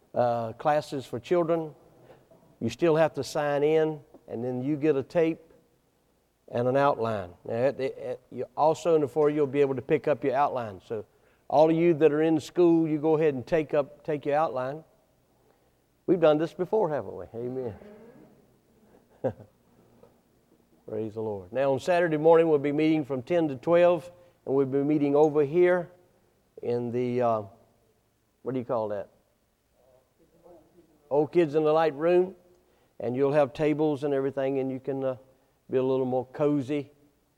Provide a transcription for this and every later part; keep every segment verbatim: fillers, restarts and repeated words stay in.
uh, classes for children. You still have to sign in, and then you get a tape and an outline. Now, at, at, you, also in the foyer, you'll be able to pick up your outline. So all of you that are in school, you go ahead and take up take your outline. We've done this before, haven't we? Amen. Praise the Lord. Now, on Saturday morning, we'll be meeting from ten to twelve, and we'll be meeting over here in the, uh, what do you call that? Old Kids in the Light room. And you'll have tables and everything, and you can uh, be a little more cozy.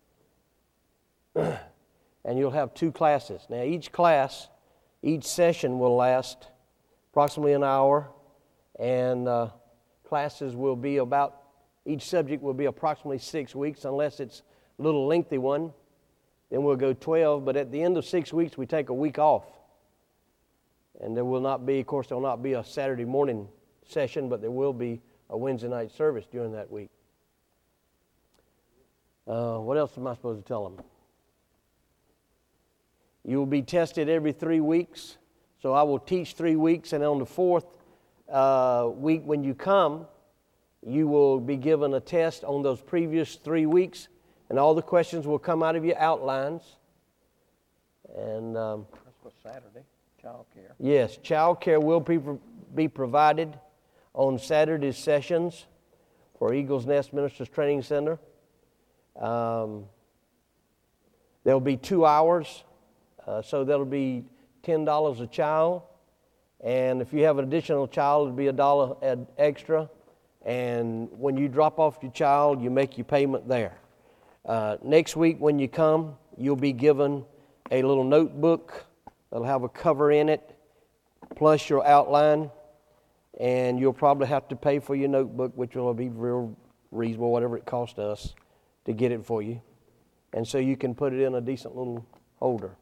And you'll have two classes. Now, each class, each session will last approximately an hour, and uh, classes will be about, each subject will be approximately six weeks, unless it's a little lengthy one. Then we'll go twelve, but at the end of six weeks, we take a week off. And there will not be, of course, there will not be a Saturday morning session, but there will be a Wednesday night service during that week. Uh, what else am I supposed to tell them? You will be tested every three weeks. So I will teach three weeks, and on the fourth uh, week when you come, you will be given a test on those previous three weeks, and all the questions will come out of your outlines. And um, that's for Saturday, child care. Yes, child care will be, be provided on Saturday sessions for Eagles Nest Ministers Training Center. Um, there'll be two hours, uh, so that'll be ten dollars a child. And if you have an additional child, it'll be a dollar extra. And when you drop off your child, you make your payment there. Uh, next week when you come, you'll be given a little notebook that'll have a cover in it, plus your outline. And you'll probably have to pay for your notebook, which will be real reasonable, whatever it costs us to get it for you. And so you can put it in a decent little holder.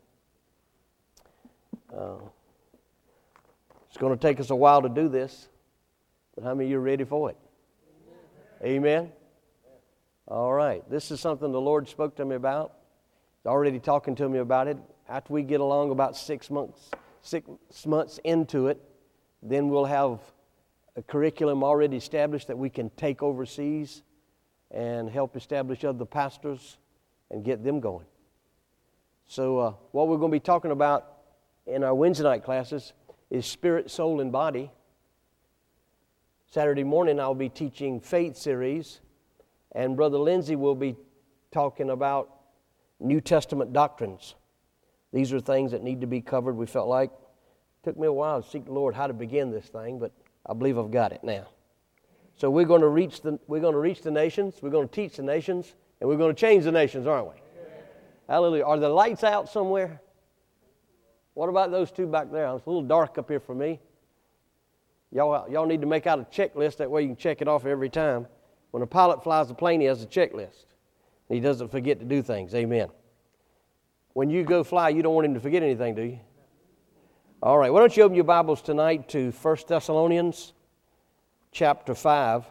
Uh, it's going to take us a while to do this, but how many of you are ready for it? Amen? Amen? All right. This is something the Lord spoke to me about. He's already talking to me about it. After we get along about six months, six months into it, then we'll have a curriculum already established that we can take overseas and help establish other pastors and get them going. So uh, what we're going to be talking about in our Wednesday night classes is spirit, soul, and body. Saturday morning I'll be teaching faith series, and Brother Lindsay will be talking about New Testament doctrines. These are things that need to be covered. We felt like it took me a while to seek the Lord how to begin this thing, but I believe I've got it now. So we're going to reach the we're going to reach the nations, we're going to teach the nations, and we're going to change the nations, aren't we? Amen. Hallelujah. Are the lights out somewhere? What about those two back there? It's a little dark up here for me. Y'all, y'all need to make out a checklist. That way you can check it off every time. When a pilot flies the plane, he has a checklist. He doesn't forget to do things. Amen. When you go fly, you don't want him to forget anything, do you? All right, why don't you open your Bibles tonight to First Thessalonians chapter five,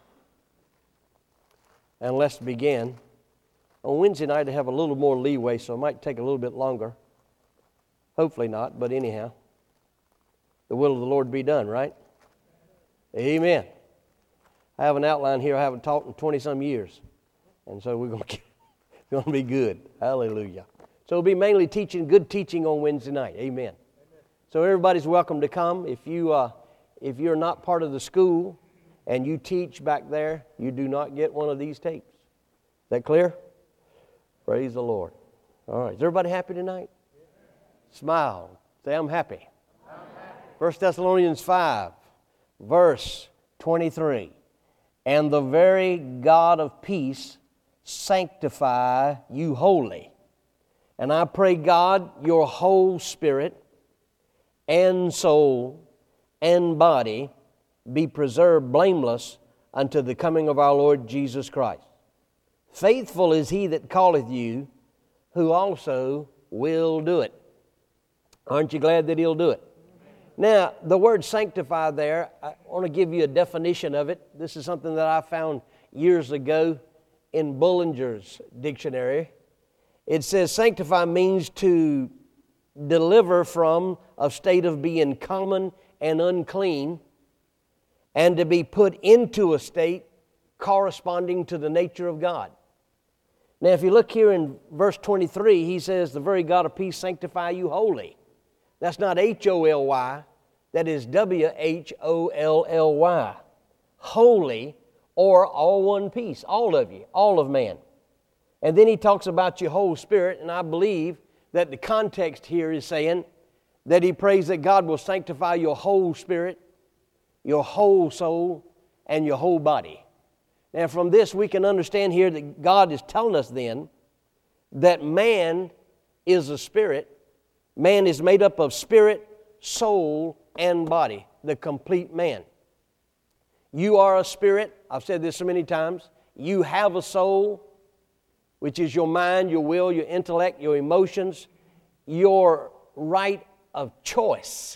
and let's begin. On Wednesday night, I have a little more leeway, so it might take a little bit longer. Hopefully not, but anyhow, the will of the Lord be done, right? Amen. I have an outline here I haven't taught in twenty-some years, and so we're going to, going to be good. Hallelujah. So we'll be mainly teaching, good teaching on Wednesday night. Amen. So everybody's welcome to come. If you uh, if you're not part of the school and you teach back there, you do not get one of these tapes. Is that clear? Praise the Lord. All right. Is everybody happy tonight? Smile. Say, I'm happy. I'm happy. First Thessalonians five, verse twenty-three. And the very God of peace sanctify you wholly. And I pray God, your whole spirit and soul and body be preserved blameless unto the coming of our Lord Jesus Christ. Faithful is he that calleth you, who also will do it. Aren't you glad that he'll do it? Now, the word sanctify there, I want to give you a definition of it. This is something that I found years ago in Bullinger's dictionary. It says sanctify means to deliver from a state of being common and unclean, and to be put into a state corresponding to the nature of God. Now, if you look here in verse twenty-three, he says, the very God of peace sanctify you wholly. That's not H O L Y, that is W H O L L Y. Holy, or all one piece, all of you, all of man. And then he talks about your whole spirit, and I believe that the context here is saying that he prays that God will sanctify your whole spirit, your whole soul, and your whole body. Now, from this, we can understand here that God is telling us then that man is a spirit. Man is made up of spirit, soul, and body, the complete man. You are a spirit. I've said this so many times. You have a soul, which is your mind, your will, your intellect, your emotions, your right of choice,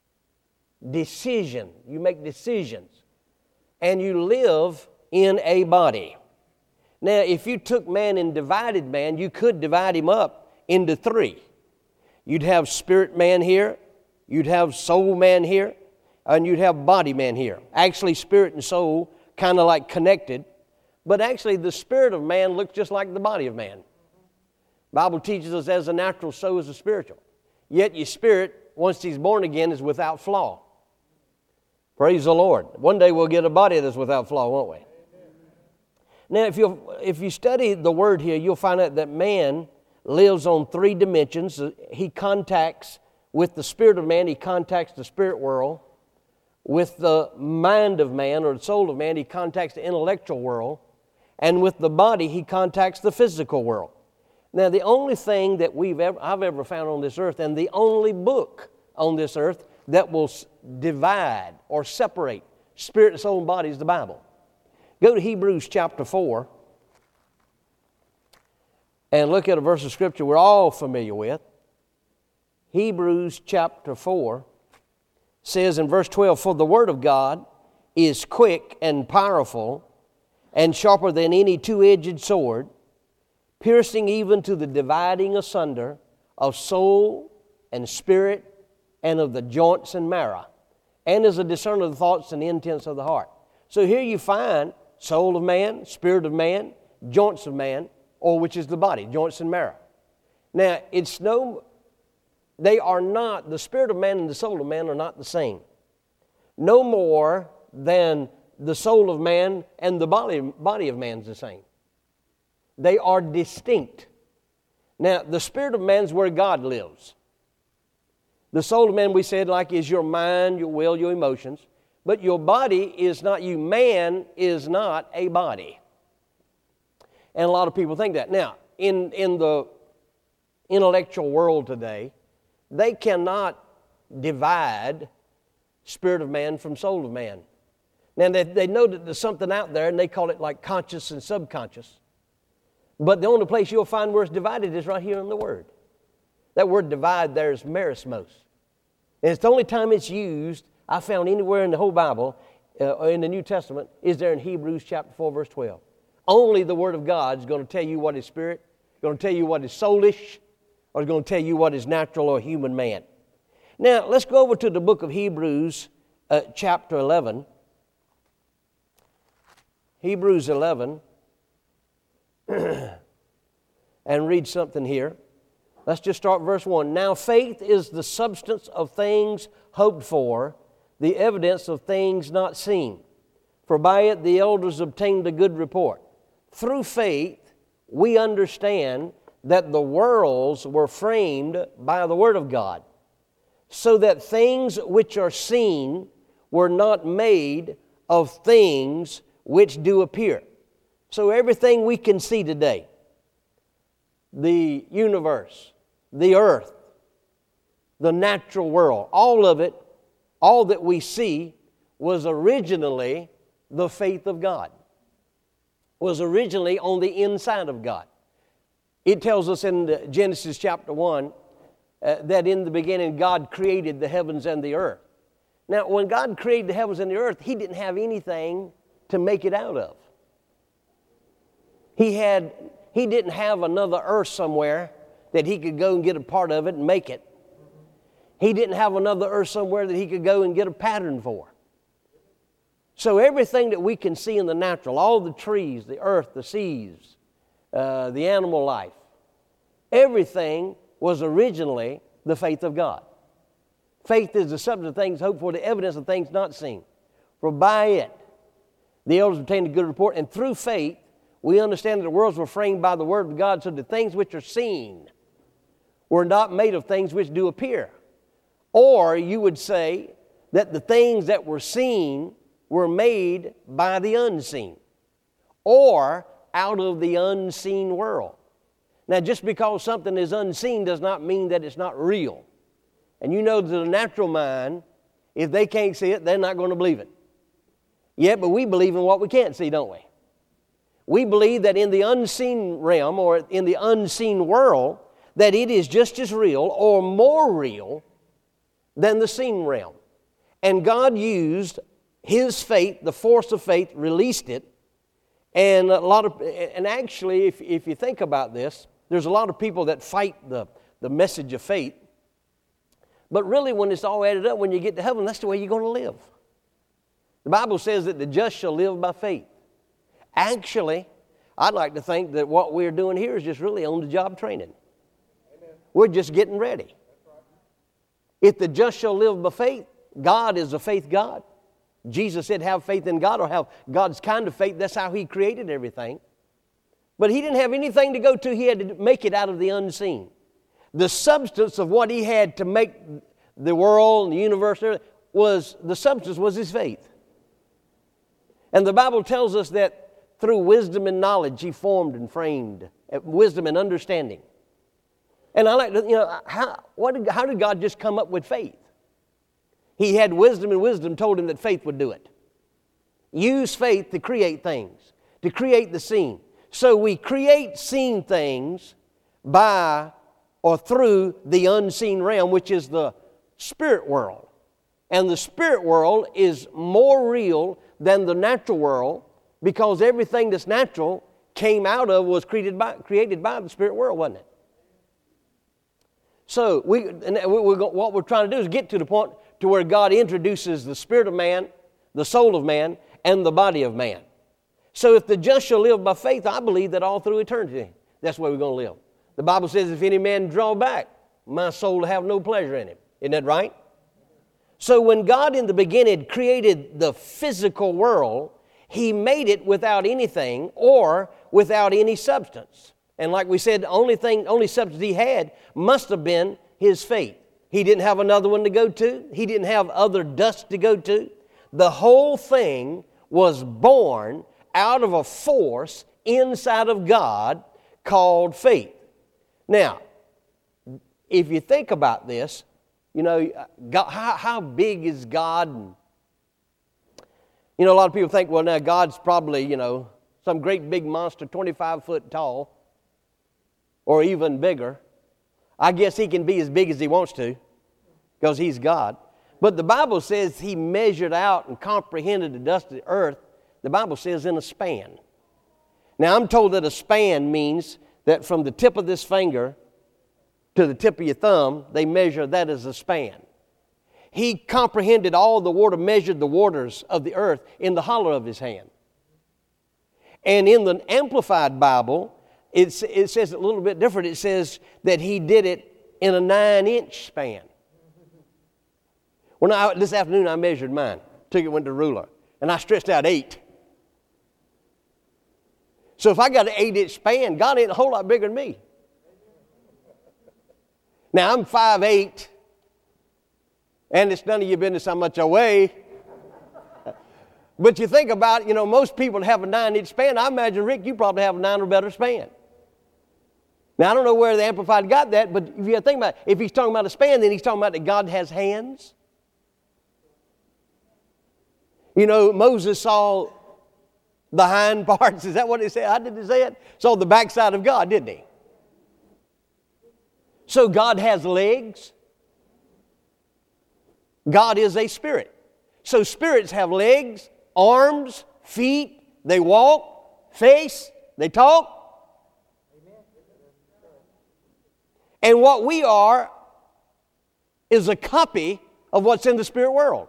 decision. You make decisions. And you live in a body. Now, if you took man and divided man, you could divide him up into three. You'd have spirit man here, you'd have soul man here, and you'd have body man here. Actually, spirit and soul kind of like connected, but actually the spirit of man looks just like the body of man. The Bible teaches us as a natural, so is the spiritual. Yet your spirit, once he's born again, is without flaw. Praise the Lord. One day we'll get a body that's without flaw, won't we? Now, if you if you study the word here, you'll find out that man lives on three dimensions. He contacts with the spirit of man, he contacts the spirit world. With the mind of man or the soul of man, he contacts the intellectual world. And with the body, he contacts the physical world. Now, the only thing that we've ever, I've ever found on this earth, and the only book on this earth that will divide or separate spirit, soul, and body is the Bible. Go to Hebrews chapter four and look at a verse of Scripture we're all familiar with. Hebrews chapter four says in verse twelve, for the Word of God is quick and powerful and sharper than any two-edged sword, piercing even to the dividing asunder of soul and spirit and of the joints and marrow, and is a discerner of the thoughts and the intents of the heart. So here you find soul of man, spirit of man, joints of man, or which is the body, joints and marrow. Now, it's no, they are not, the spirit of man and the soul of man are not the same. No more than the soul of man and the body, body of man is the same. They are distinct. Now, the spirit of man is where God lives. The soul of man, we said, like, is your mind, your will, your emotions. But your body is not you. Man is not a body. And a lot of people think that. Now, in, in the intellectual world today, they cannot divide spirit of man from soul of man. Now, they, they know that there's something out there, and they call it like conscious and subconscious. But the only place you'll find where it's divided is right here in the Word. That word divide there is merismos. And it's the only time it's used, I found anywhere in the whole Bible, uh, in the New Testament, is there in Hebrews chapter four, verse twelve. Only the Word of God is going to tell you what is spirit, going to tell you what is soulish, or it's going to tell you what is natural or human man. Now, let's go over to the book of Hebrews, uh, chapter eleven. Hebrews eleven, and read something here. Let's just start verse one. Now faith is the substance of things hoped for, the evidence of things not seen. For by it the elders obtained a good report. Through faith we understand that the worlds were framed by the Word of God, so that things which are seen were not made of things which do appear. So everything we can see today, the universe, the earth, the natural world, all of it, all that we see was originally the faith of God, was originally on the inside of God. It tells us in Genesis chapter one uh, that in the beginning God created the heavens and the earth. Now, when God created the heavens and the earth, He didn't have anything to make it out of. He had, He didn't have another earth somewhere that He could go and get a part of it and make it. He didn't have another earth somewhere that he could go and get a pattern for. So everything that we can see in the natural, all the trees, the earth, the seas, uh, the animal life, everything was originally the faith of God. Faith is the substance of things hoped for, the evidence of things not seen. For by it the elders obtained a good report, and through faith we understand that the worlds were framed by the word of God, so the things which are seen were not made of things which do appear. Or you would say that the things that were seen were made by the unseen, or out of the unseen world. Now, just because something is unseen does not mean that it's not real. And you know that the natural mind, if they can't see it, they're not going to believe it. Yeah, but we believe in what we can't see, don't we? We believe that in the unseen realm or in the unseen world, that it is just as real or more real than the seen realm. And God used His faith, the force of faith, released it. And a lot of, and actually, if, if you think about this, there's a lot of people that fight the, the message of faith. But really, when it's all added up, when you get to heaven, that's the way you're going to live. The Bible says that the just shall live by faith. Actually, I'd like to think that what we're doing here is just really on-the-job training. Amen. We're just getting ready. Right. If the just shall live by faith, God is a faith God. Jesus said, have faith in God or have God's kind of faith. That's how He created everything. But He didn't have anything to go to. He had to make it out of the unseen. The substance of what He had to make the world and the universe was, the substance was His faith. And the Bible tells us that through wisdom and knowledge He formed and framed, wisdom and understanding. And I like to, you know, how, what did, how did God just come up with faith? He had wisdom, and wisdom told Him that faith would do it. Use faith to create things, to create the seen. So we create seen things by or through the unseen realm, which is the spirit world. And the spirit world is more real than the natural world, because everything that's natural came out of, was created by, created by the spirit world, wasn't it? So we, and we, we, what we're trying to do is get to the point to where God introduces the spirit of man, the soul of man, and the body of man. So if the just shall live by faith, I believe that all through eternity, that's where we're going to live. The Bible says, if any man draw back, my soul will have no pleasure in him. Isn't that right? So when God in the beginning created the physical world, He made it without anything or without any substance. And like we said, the only thing, only substance He had must have been His faith. He didn't have another one to go to. He didn't have other dust to go to. The whole thing was born out of a force inside of God called faith. Now, if you think about this, you know, God, how, how big is God? And, you know, a lot of people think, well, now God's probably, you know, some great big monster, twenty-five foot tall, or even bigger. I guess He can be as big as He wants to, because He's God. But the Bible says He measured out and comprehended the dust of the earth, the Bible says, in a span. Now, I'm told that a span means that from the tip of this finger to the tip of your thumb, they measure that as a span. He comprehended all the water, measured the waters of the earth in the hollow of His hand. And in the Amplified Bible, it, it says it a little bit different. It says that He did it in a nine-inch span. Well, now, this afternoon I measured mine, took it, went to the ruler, and I stretched out eight. So if I got an eight-inch span, God ain't a whole lot bigger than me. Now, I'm five eight, and it's none of your business how much I weigh. But you think about it, you know, most people have a nine-inch span. I imagine, Rick, you probably have a nine or better span. Now, I don't know where the Amplified got that, but if you think about it, if he's talking about a span, then he's talking about that God has hands. You know, Moses saw the hind parts. Is that what he said? How did he say it? Saw the backside of God, didn't he? So God has legs. God is a spirit. So spirits have legs, arms, feet. They walk, face, they talk. And what we are is a copy of what's in the spirit world.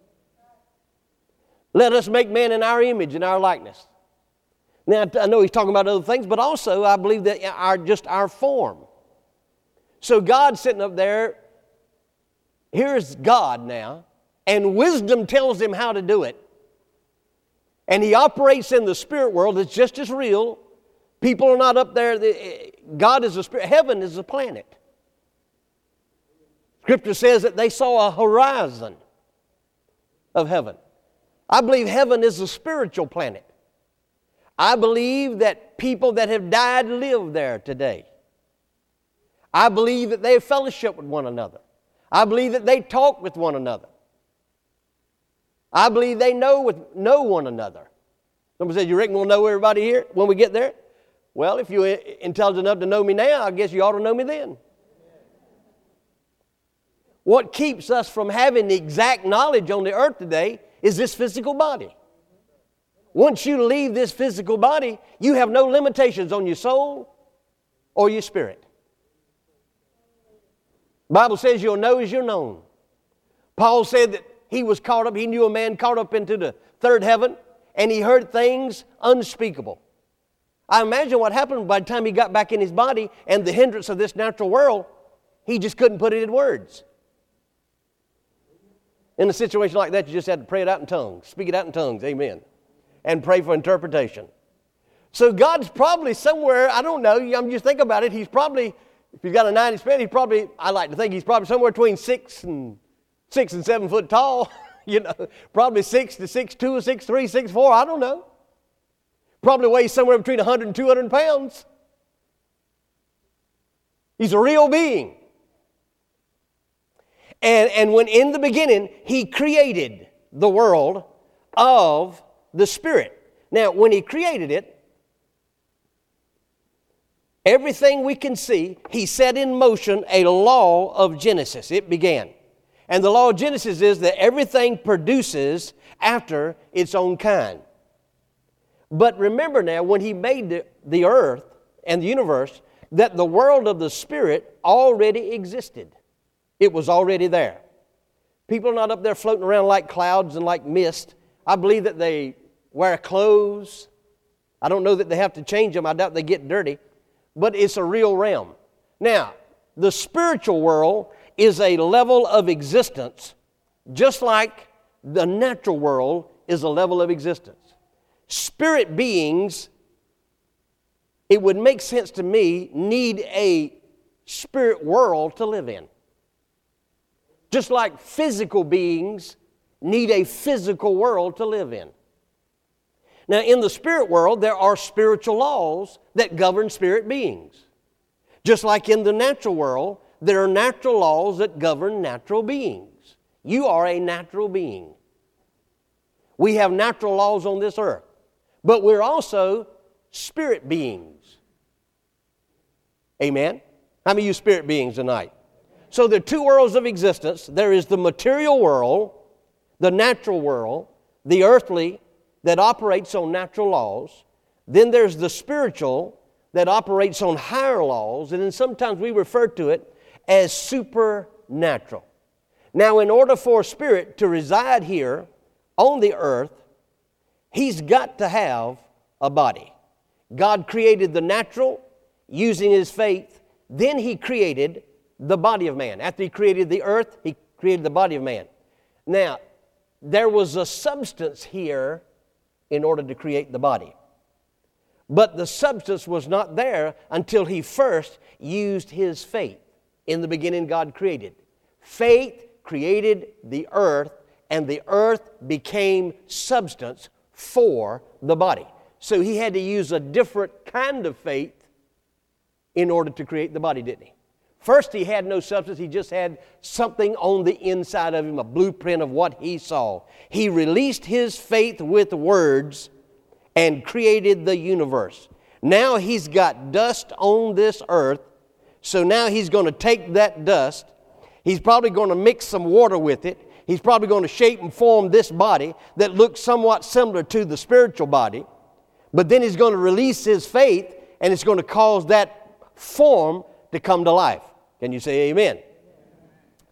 Let us make man in our image and our likeness. Now, I know he's talking about other things, but also I believe that our, just our form. So God's sitting up there. Here's God now, and wisdom tells him how to do it. And he operates in the spirit world. It's just as real. People are not up there. God is a spirit. Heaven is a planet. Scripture says that they saw a horizon of heaven. I believe heaven is a spiritual planet. I believe that people that have died live there today. I believe that they fellowship with one another. I believe that they talk with one another. I believe they know with know one another. Somebody said, you reckon we'll know everybody here when we get there? Well, if you're intelligent enough to know me now, I guess you ought to know me then. What keeps us from having the exact knowledge on the earth today is this physical body. Once you leave this physical body, you have no limitations on your soul or your spirit. The Bible says you'll know as you're known. Paul said that he was caught up, he knew a man caught up into the third heaven, and he heard things unspeakable. I imagine what happened by the time he got back in his body and the hindrance of this natural world, he just couldn't put it in words. In a situation like that, you just had to pray it out in tongues. Speak it out in tongues, amen. And pray for interpretation. So God's probably somewhere, I don't know, I'm just thinking about it, he's probably, if he's got a ninety span, he's probably, I like to think he's probably somewhere between six and six and seven foot tall. You know, probably six to six two or six three, six four, I don't know. Probably weighs somewhere between one hundred and two hundred pounds. He's a real being. And, and when in the beginning, he created the world of the Spirit. Now, when he created it, everything we can see, he set in motion a law of Genesis. It began. And the law of Genesis is that everything produces after its own kind. But remember now, when he made the, the earth and the universe, that the world of the Spirit already existed. It was already there. People are not up there floating around like clouds and like mist. I believe that they wear clothes. I don't know that they have to change them. I doubt they get dirty. But it's a real realm. Now, the spiritual world is a level of existence just like the natural world is a level of existence. Spirit beings, it would make sense to me, need a spirit world to live in. Just like physical beings need a physical world to live in. Now, in the spirit world, there are spiritual laws that govern spirit beings. Just like in the natural world, there are natural laws that govern natural beings. You are a natural being. We have natural laws on this earth, but we're also spirit beings. Amen? How many of you spirit beings tonight? So there are two worlds of existence. There is the material world, the natural world, the earthly that operates on natural laws. Then there's the spiritual that operates on higher laws, and then sometimes we refer to it as supernatural. Now, in order for a spirit to reside here on the earth, he's got to have a body. God created the natural using his faith. Then he created the body of man. After he created the earth, he created the body of man. Now, there was a substance here in order to create the body. But the substance was not there until he first used his faith. In the beginning, God created. Faith created the earth, and the earth became substance for the body. So he had to use a different kind of faith in order to create the body, didn't he? First, he had no substance. He just had something on the inside of him, a blueprint of what he saw. He released his faith with words and created the universe. Now he's got dust on this earth, so now he's going to take that dust. He's probably going to mix some water with it. He's probably going to shape and form this body that looks somewhat similar to the spiritual body. But then he's going to release his faith, and it's going to cause that form to come to life. Can you say amen?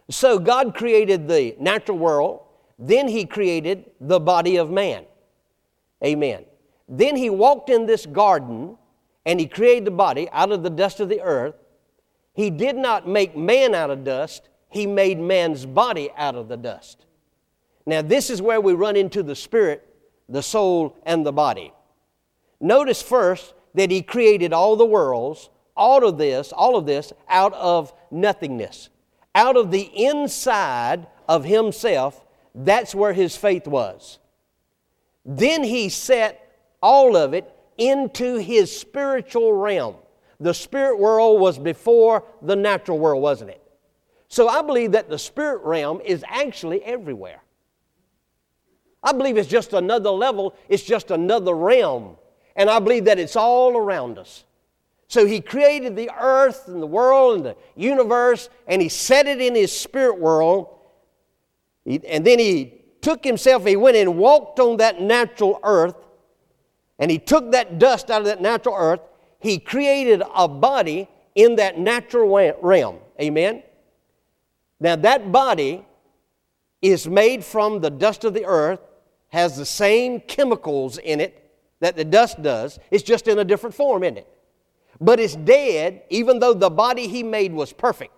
So God created the natural world, then He created the body of man. Amen. Then He walked in this garden and He created the body out of the dust of the earth. He did not make man out of dust. He made man's body out of the dust. Now this is where we run into the spirit, the soul, and the body. Notice first that He created all the worlds, all of this, all of this out of nothingness. Out of the inside of Himself, that's where His faith was. Then He set all of it into His spiritual realm. The spirit world was before the natural world, wasn't it? So I believe that the spirit realm is actually everywhere. I believe it's just another level, it's just another realm. And I believe that it's all around us. So He created the earth and the world and the universe, and He set it in His spirit world. He, and then He took Himself, He went and walked on that natural earth, and He took that dust out of that natural earth. He created a body in that natural realm. Amen? Now that body is made from the dust of the earth, has the same chemicals in it that the dust does. It's just in a different form, isn't it? But it's dead, even though the body He made was perfect.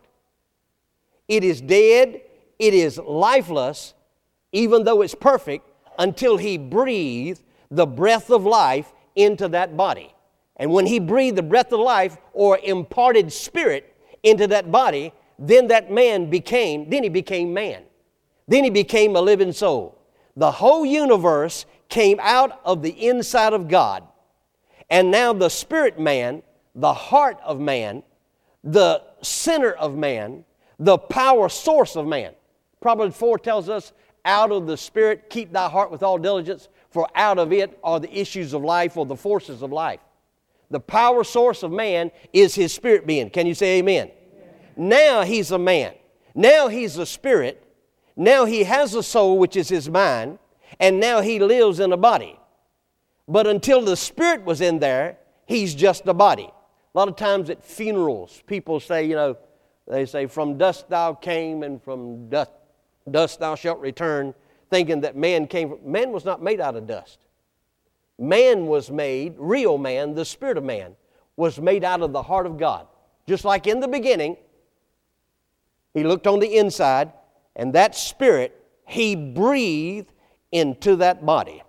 It is dead, it is lifeless, even though it's perfect, until He breathed the breath of life into that body. And when He breathed the breath of life or imparted spirit into that body, then that man became, then he became man. Then he became a living soul. The whole universe came out of the inside of God. And now the spirit man, the heart of man, the center of man, the power source of man. Proverbs four tells us, out of the spirit keep thy heart with all diligence, for out of it are the issues of life, or the forces of life. The power source of man is his spirit being. Can you say amen? Amen. Now he's a man. Now he's a spirit. Now he has a soul, which is his mind. And now he lives in a body. But until the spirit was in there, he's just a body. A lot of times at funerals, people say, you know, they say, from dust thou came and from dust, dust thou shalt return, thinking that man came from... Man was not made out of dust. Man was made, real man, the spirit of man, was made out of the heart of God. Just like in the beginning, He looked on the inside, and that spirit, He breathed into that body.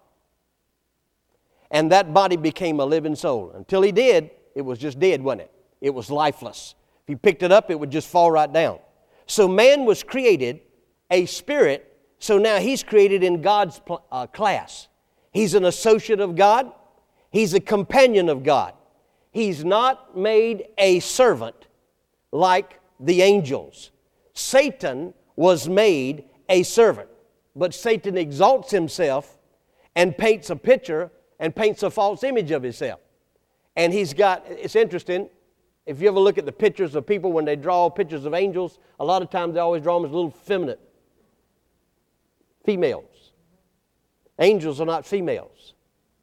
And that body became a living soul. Until He did, it was just dead, wasn't it? It was lifeless. If He picked it up, it would just fall right down. So man was created a spirit, so now he's created in God's uh, class. He's an associate of God. He's a companion of God. He's not made a servant like the angels. Satan was made a servant. But Satan exalts himself and paints a picture and paints a false image of himself. And he's got, it's interesting, if you ever look at the pictures of people when they draw pictures of angels, a lot of times they always draw them as little feminine females. Angels are not females.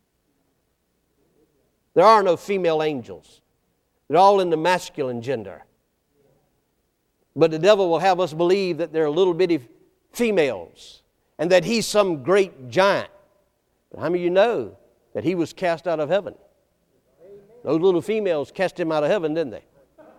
There are no female angels. They're all in the masculine gender. But the devil will have us believe that they're little bitty females and that he's some great giant. But how many of you know that he was cast out of heaven? Those little females cast him out of heaven, didn't they?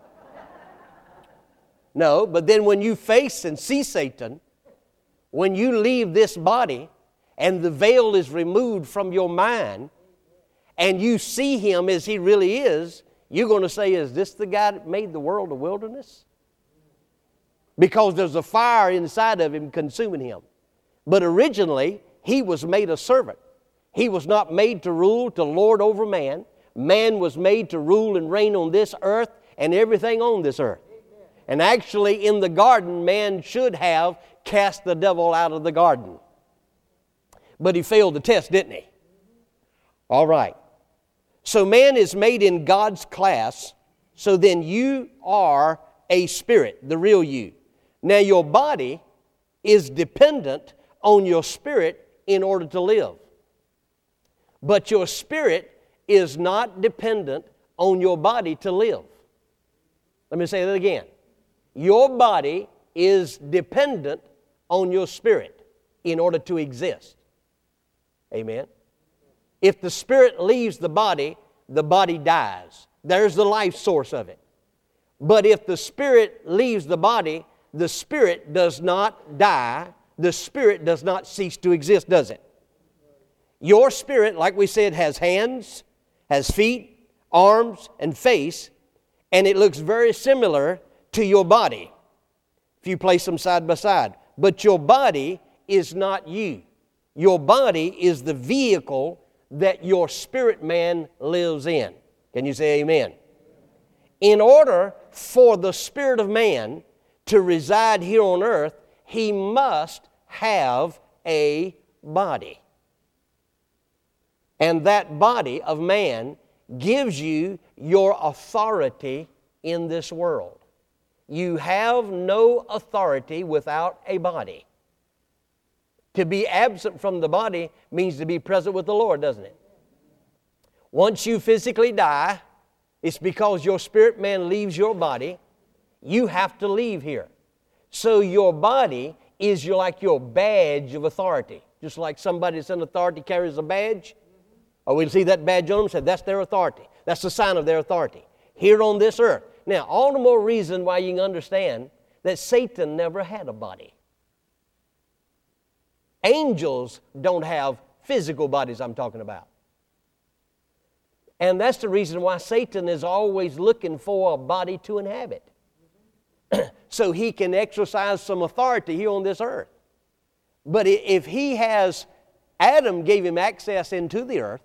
No, but then when you face and see Satan, when you leave this body and the veil is removed from your mind and you see him as he really is, you're going to say, is this the guy that made the world a wilderness? Because there's a fire inside of him consuming him. But originally, he was made a servant. He was not made to rule, to lord over man. Man was made to rule and reign on this earth and everything on this earth. And actually, in the garden, man should have cast the devil out of the garden. But he failed the test, didn't he? All right. So man is made in God's class, so then you are a spirit, the real you. Now your body is dependent on your spirit in order to live. But your spirit is not dependent on your body to live. Let me say that again. Your body is dependent on your spirit in order to exist. Amen? If the spirit leaves the body, the body dies. There's the life source of it. But if the spirit leaves the body, the spirit does not die. The spirit does not cease to exist, does it? Your spirit, like we said, has hands, has feet, arms, and face, and it looks very similar to your body if you place them side by side. But your body is not you. Your body is the vehicle that your spirit man lives in. Can you say amen? In order for the spirit of man to reside here on earth, he must have a body. And that body of man gives you your authority in this world. You have no authority without a body. To be absent from the body means to be present with the Lord, doesn't it? Once you physically die, it's because your spirit man leaves your body. You have to leave here. So your body is your, like your badge of authority. Just like somebody that's in authority carries a badge. Or we'll see that badge on them and say, that's their authority. That's the sign of their authority. Here on this earth. Now, all the more reason why you can understand that Satan never had a body. Angels don't have physical bodies I'm talking about. And that's the reason why Satan is always looking for a body to inhabit. So he can exercise some authority here on this earth. But if he has, Adam gave him access into the earth,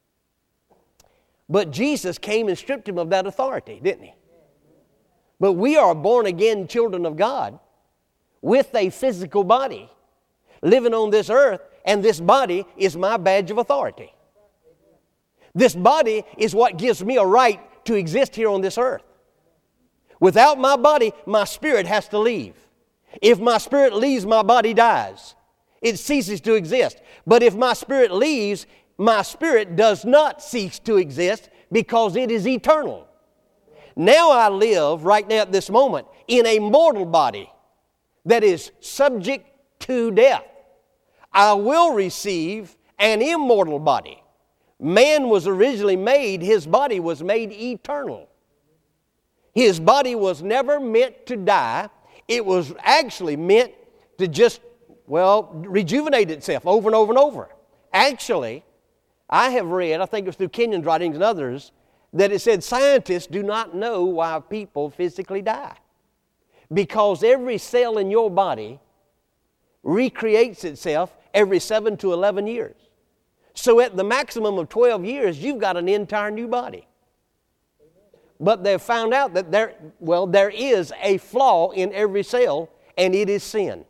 but Jesus came and stripped him of that authority, didn't he? But we are born again children of God with a physical body living on this earth, and this body is my badge of authority. This body is what gives me a right to exist here on this earth. Without my body, my spirit has to leave. If my spirit leaves, my body dies. It ceases to exist. But if my spirit leaves, my spirit does not cease to exist because it is eternal. Now I live right now at this moment in a mortal body that is subject to death. I will receive an immortal body. Man was originally made, his body was made eternal. His body was never meant to die. It was actually meant to just, well, rejuvenate itself over and over and over. Actually, I have read, I think it was through Kenyon's writings and others, that it said scientists do not know why people physically die. Because every cell in your body recreates itself every seven to eleven years. So at the maximum of twelve years, you've got an entire new body. But they've found out that there, well, there is a flaw in every cell, and it is sin.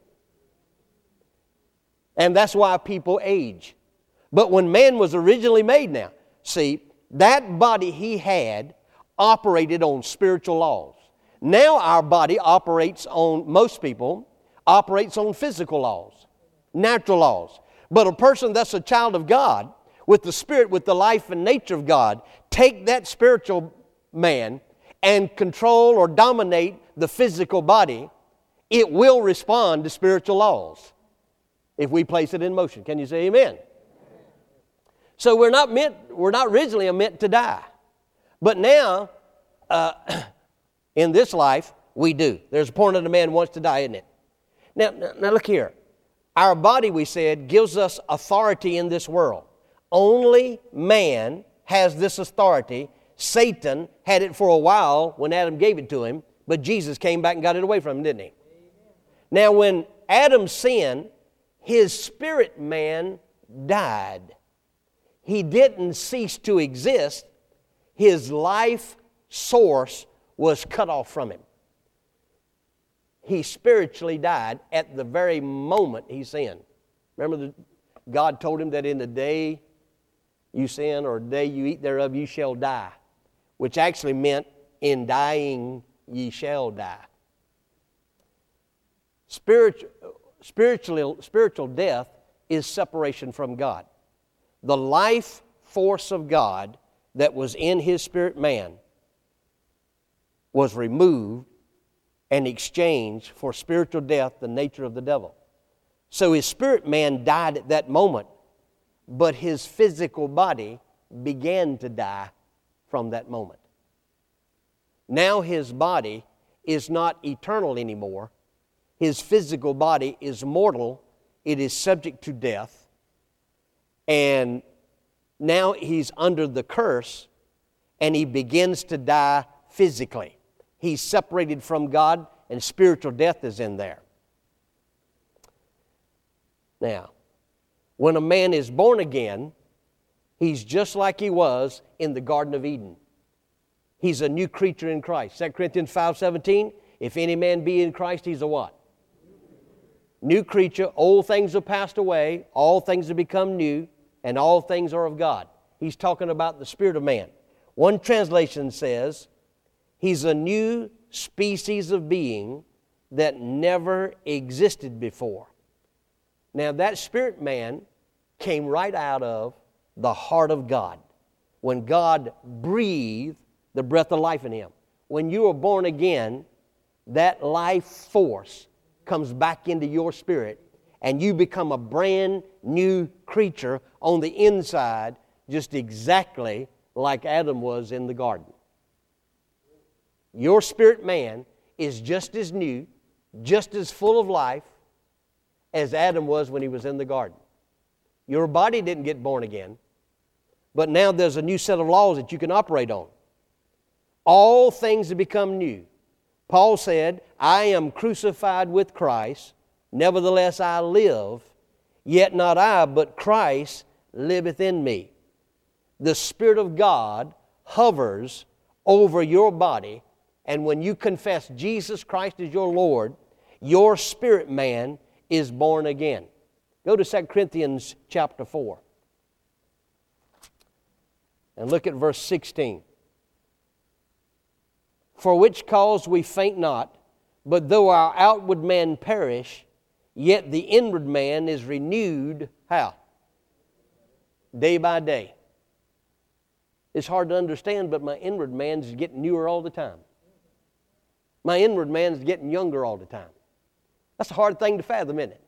And that's why people age. But when man was originally made now, see, that body he had operated on spiritual laws. Now our body operates on, most people, operates on physical laws, natural laws. But a person that's a child of God, with the Spirit, with the life and nature of God, take that spiritual man and control or dominate the physical body, it will respond to spiritual laws if we place it in motion. Can you say amen? So we're not meant, we're not originally meant to die. But now, uh, in this life, we do. There's a point that a man wants to die, isn't it? Now, now look here. Our body, we said, gives us authority in this world. Only man has this authority. Satan had it for a while when Adam gave it to him, but Jesus came back and got it away from him, didn't he? Amen. Now, when Adam sinned, his spirit man died. He didn't cease to exist. His life source was cut off from him. He spiritually died at the very moment he sinned. Remember, the, God told him that in the day you sin or the day you eat thereof, you shall die, which actually meant in dying ye shall die. Spiritual, spiritual, spiritual death is separation from God. The life force of God that was in his spirit man was removed and exchange for spiritual death the nature of the devil. So his spirit man died at that moment, but his physical body began to die from that moment. Now his body is not eternal anymore. His physical body is mortal. It is subject to death. And now he's under the curse, and he begins to die physically. He's separated from God, and spiritual death is in there. Now, when a man is born again, he's just like he was in the Garden of Eden. He's a new creature in Christ. Second Corinthians five seventeen, if any man be in Christ, he's a what? New creature. Old things have passed away, all things have become new, and all things are of God. He's talking about the spirit of man. One translation says, he's a new species of being that never existed before. Now that spirit man came right out of the heart of God. When God breathed the breath of life in him. When you are born again, that life force comes back into your spirit, and you become a brand new creature on the inside, just exactly like Adam was in the garden. Your spirit man is just as new, just as full of life as Adam was when he was in the garden. Your body didn't get born again, but now there's a new set of laws that you can operate on. All things have become new. Paul said, I am crucified with Christ, nevertheless I live, yet not I, but Christ liveth in me. The Spirit of God hovers over your body, and when you confess Jesus Christ as your Lord, your spirit man is born again. Go to Second Corinthians chapter four and look at verse sixteen. For which cause we faint not, but though our outward man perish, yet the inward man is renewed, how? Day by day. It's hard to understand, but my inward man is getting newer all the time. My inward man is getting younger all the time. That's a hard thing to fathom, isn't it?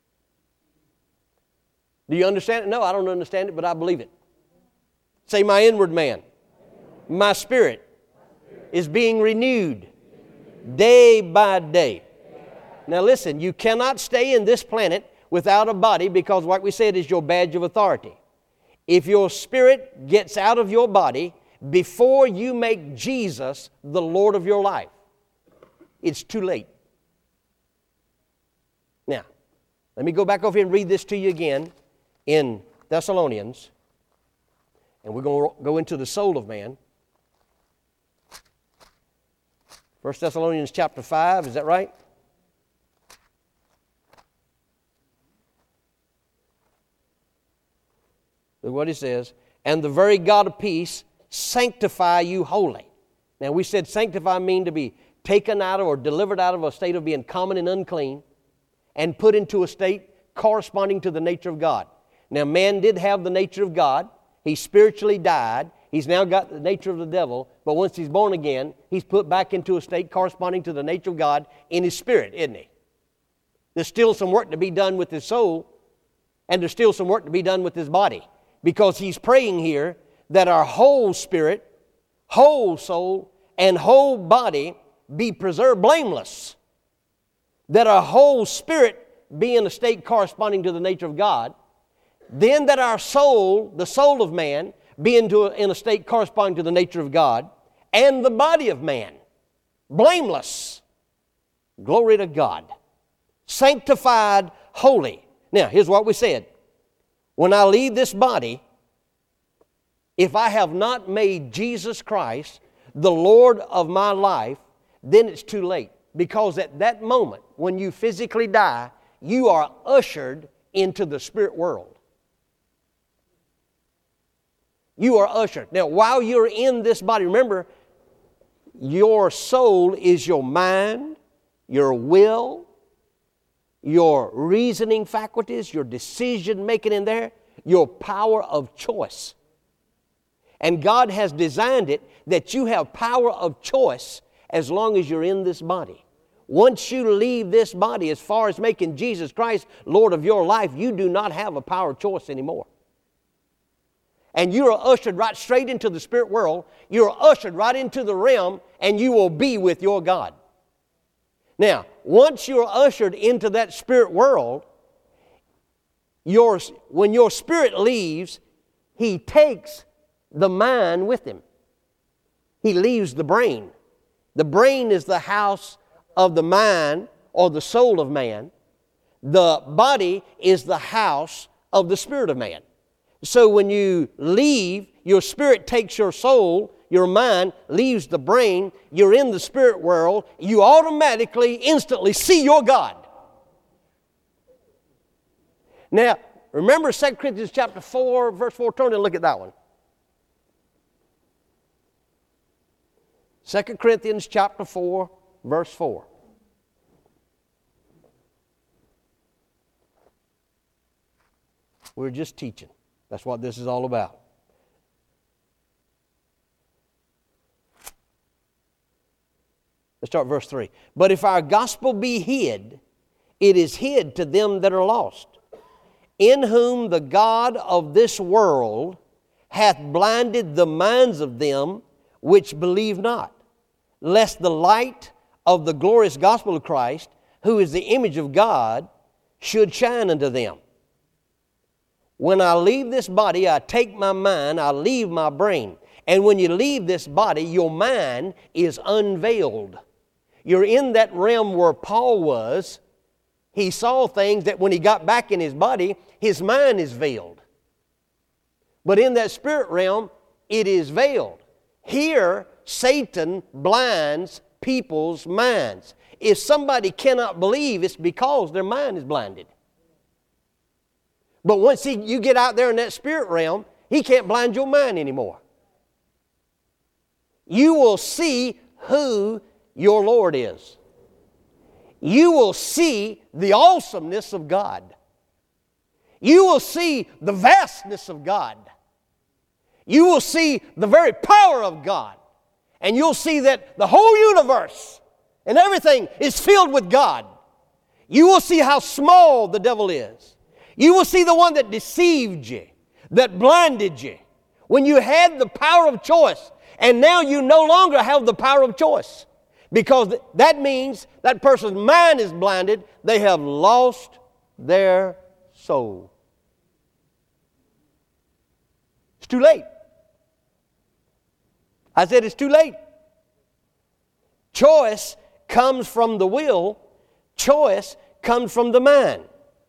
Do you understand it? No, I don't understand it, but I believe it. Say, my inward man, my spirit is being renewed day by day. Now listen, you cannot stay in this planet without a body, because what we said is your badge of authority. If your spirit gets out of your body before you make Jesus the Lord of your life, it's too late. Now, let me go back over here and read this to you again in Thessalonians, and we're going to go into the soul of man. First Thessalonians chapter five, is that right? Look what he says. And the very God of peace sanctify you wholly. Now we said sanctify mean to be taken out of or delivered out of a state of being common and unclean and put into a state corresponding to the nature of God. Now man did have the nature of God. He spiritually died. He's now got the nature of the devil, but once he's born again, he's put back into a state corresponding to the nature of God in his spirit, isn't he? There's still some work to be done with his soul, and there's still some work to be done with his body, because he's praying here that our whole spirit, whole soul, and whole body be preserved blameless. That our whole spirit be in a state corresponding to the nature of God. Then that our soul, the soul of man, be into a, in a state corresponding to the nature of God, and the body of man, blameless. Glory to God. Sanctified, holy. Now, here's what we said. When I leave this body, if I have not made Jesus Christ the Lord of my life, then it's too late. Because at that moment, when you physically die, you are ushered into the spirit world. You are ushered. Now, while you're in this body, remember, your soul is your mind, your will, your reasoning faculties, your decision making in there, your power of choice. And God has designed it that you have power of choice as long as you're in this body. once you leave this body, as far as making Jesus Christ Lord of your life, you do not have a power of choice anymore. And you are ushered right straight into the spirit world. You are ushered right into the realm, and you will be with your God. Now, once you're ushered into that spirit world, your, when your spirit leaves, He takes the mind with Him. He leaves the brain. The brain is the house of the mind or the soul of man. The body is the house of the spirit of man. So when you leave, your spirit takes your soul, your mind leaves the brain, you're in the spirit world, you automatically, instantly see your God. Now, remember Second Corinthians chapter four, verse four, turn and look at that one. Second Corinthians chapter four, verse four. We're just teaching. That's what this is all about. Let's start verse three. But if our gospel be hid, it is hid to them that are lost, in whom the God of this world hath blinded the minds of them which believe not, lest the light of the glorious gospel of Christ, who is the image of God, should shine unto them. When I leave this body, I take my mind, I leave my brain. And when you leave this body, your mind is unveiled. You're in that realm where Paul was. He saw things that when he got back in his body, his mind is veiled. But in that spirit realm, it is veiled. Here, Satan blinds people's minds. If somebody cannot believe, it's because their mind is blinded. But once he, you get out there in that spirit realm, he can't blind your mind anymore. You will see who your Lord is. You will see the awesomeness of God. You will see the vastness of God. You will see the very power of God. And you'll see that the whole universe and everything is filled with God. You will see how small the devil is. You will see the one that deceived you, that blinded you, when you had the power of choice, and now you no longer have the power of choice. Because that means that person's mind is blinded, they have lost their soul. It's too late. I said it's too late. Choice comes from the will. Choice comes from the mind.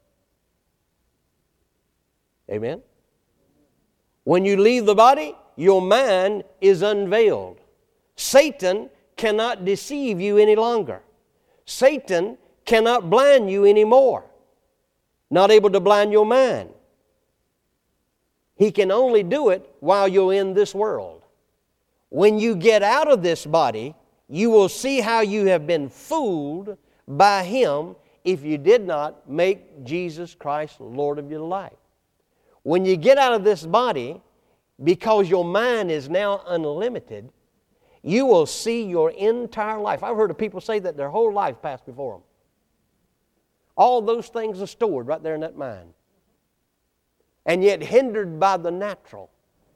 Amen? When you leave the body, your mind is unveiled. Satan cannot deceive you any longer. Satan cannot blind you anymore. Not able to blind your mind. He can only do it while you're in this world. When you get out of this body, you will see how you have been fooled by him if you did not make Jesus Christ Lord of your life. When you get out of this body, because your mind is now unlimited, you will see your entire life. I've heard of people say that their whole life passed before them. All those things are stored right there in that mind. And yet hindered by the natural.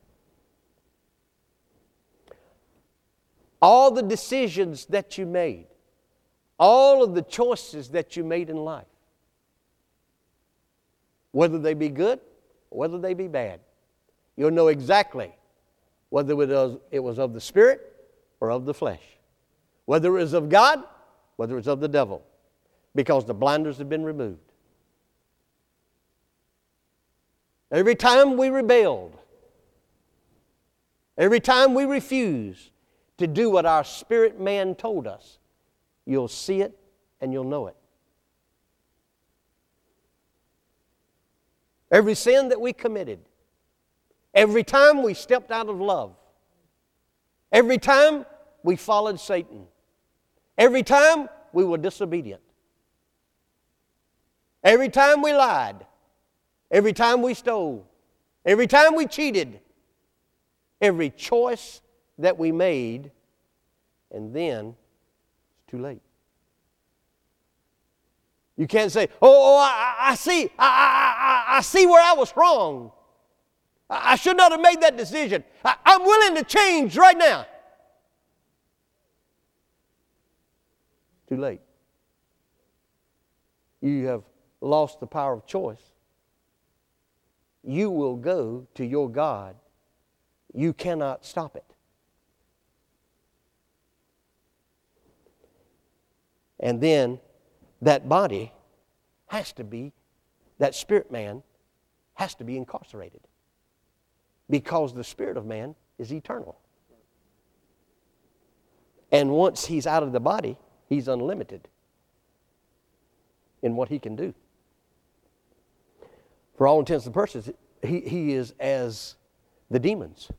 All the decisions that you made, all of the choices that you made in life, whether they be good, whether they be bad, you'll know exactly whether it was, it was of the Spirit or of the flesh. Whether it was of God, whether it was of the devil. Because the blinders have been removed. Every time we rebelled, every time we refused to do what our spirit man told us, you'll see it and you'll know it. Every sin that we committed, every time we stepped out of love, every time we followed Satan, every time we were disobedient, every time we lied, every time we stole, every time we cheated, every choice that we made, and then it's too late. You can't say, oh, oh I, I see, I, I, I see where I was wrong. I, I should not have made that decision. I, I'm willing to change right now. Too late. You have lost the power of choice. You will go to your God. You cannot stop it. And then that body has to be, that spirit man has to be incarcerated. Because the spirit of man is eternal. And once he's out of the body, he's unlimited in what he can do. For all intents and purposes, he, he is as the demons.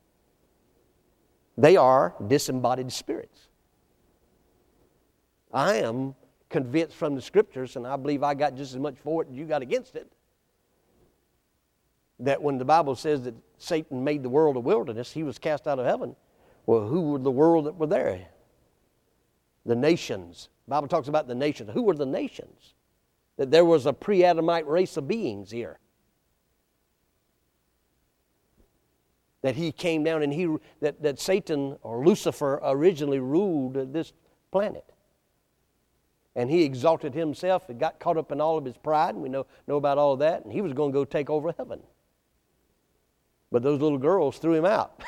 They are disembodied spirits. I am convinced from the Scriptures, and I believe I got just as much for it as you got against it, that when the Bible says that Satan made the world a wilderness, he was cast out of heaven. Well, who were the world that were there? The nations. The Bible talks about the nations. Who were the nations? That there was a pre-Adamite race of beings here. That he came down and he that, that Satan or Lucifer originally ruled this planet. And he exalted himself and got caught up in all of his pride, and we know, know about all of that, and he was going to go take over heaven. But those little girls threw him out.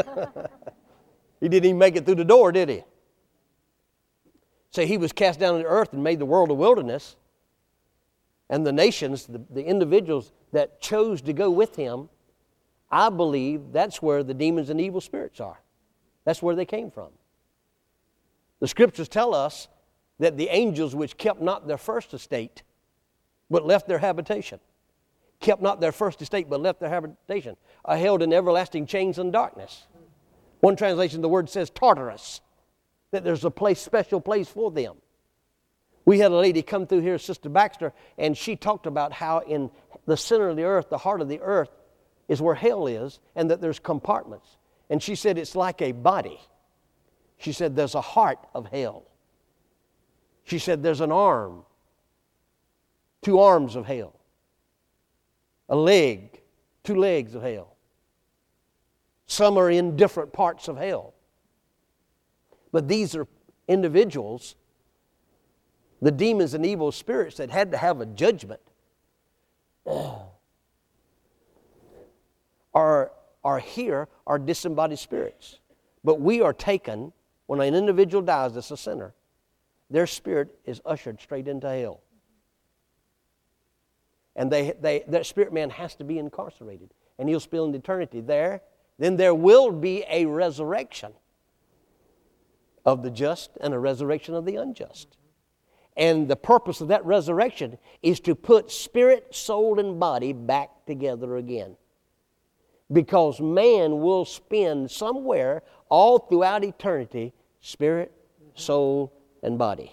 He didn't even make it through the door, did he? So he was cast down to the earth and made the world a wilderness. And the nations, the, the individuals that chose to go with him, I believe that's where the demons and evil spirits are. That's where they came from. The Scriptures tell us that the angels which kept not their first estate, but left their habitation, kept not their first estate, but left their habitation, are held in everlasting chains and darkness. One translation, the word says Tartarus, that there's a place, special place for them. We had a lady come through here, Sister Baxter, and she talked about how in the center of the earth, the heart of the earth, is where hell is, and that there's compartments. And she said it's like a body. She said there's a heart of hell. She said there's an arm, two arms of hell, a leg, two legs of hell. Some are in different parts of hell. But these are individuals, the demons and evil spirits that had to have a judgment, are, are here, are disembodied spirits. But we are taken, when an individual dies that's a sinner, their spirit is ushered straight into hell. And they, they, that spirit man has to be incarcerated. And he'll spend eternity there. Then there will be a resurrection of the just and a resurrection of the unjust. And the purpose of that resurrection is to put spirit, soul, and body back together again. Because man will spend somewhere all throughout eternity, spirit, soul, and body.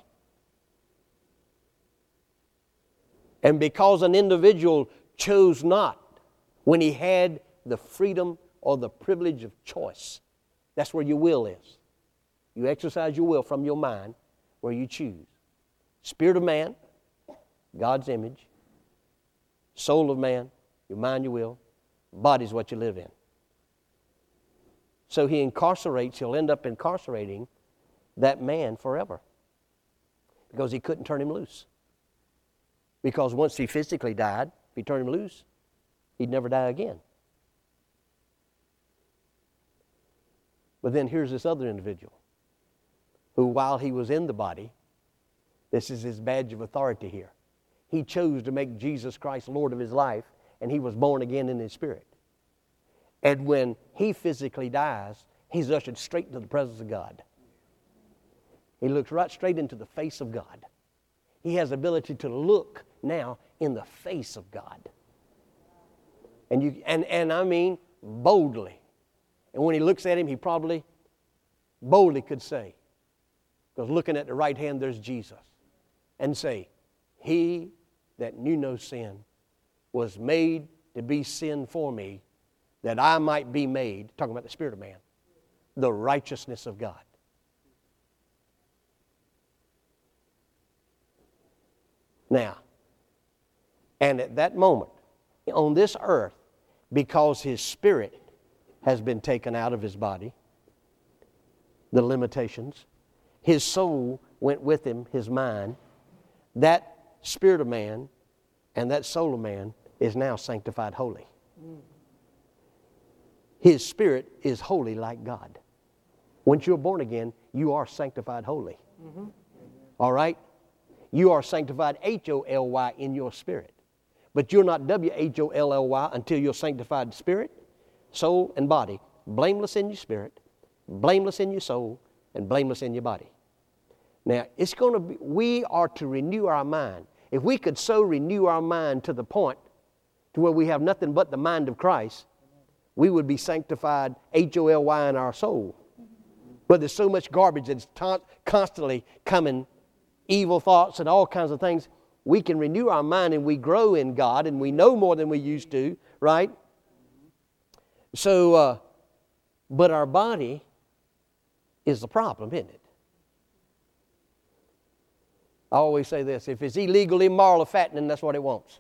And because an individual chose not when he had the freedom or the privilege of choice, that's where your will is. You exercise your will from your mind where you choose. Spirit of man, God's image. Soul of man, your mind, your will. Body's what you live in. So he incarcerates, he'll end up incarcerating that man forever. Because he couldn't turn him loose. Because once he physically died, if he turned him loose, he'd never die again. But then here's this other individual who, while he was in the body, this is his badge of authority here. He chose to make Jesus Christ Lord of his life, and he was born again in his spirit. And when he physically dies, he's ushered straight into the presence of God. He looks right straight into the face of God. He has the ability to look now in the face of God. And, you, and, and I mean boldly. And when he looks at him, he probably boldly could say, because looking at the right hand, there's Jesus, and say, he that knew no sin was made to be sin for me, that I might be made, talking about the spirit of man, the righteousness of God. Now, and at that moment, on this earth, because his spirit has been taken out of his body, the limitations, his soul went with him, his mind, that spirit of man and that soul of man is now sanctified holy. His spirit is holy like God. Once you're born again, you are sanctified holy. Mm-hmm. All right? You are sanctified H O L Y in your spirit. But you're not W H O L L Y until you're sanctified spirit, soul, and body. Blameless in your spirit, blameless in your soul, and blameless in your body. Now, it's going to be, we are to renew our mind. If we could so renew our mind to the point to where we have nothing but the mind of Christ, we would be sanctified H O L Y in our soul. But there's so much garbage that's ta- constantly coming, evil thoughts and all kinds of things. We can renew our mind and we grow in God and we know more than we used to, right? So, uh, but our body is the problem, isn't it? I always say this, if it's illegal, immoral, or fattening, that's what it wants.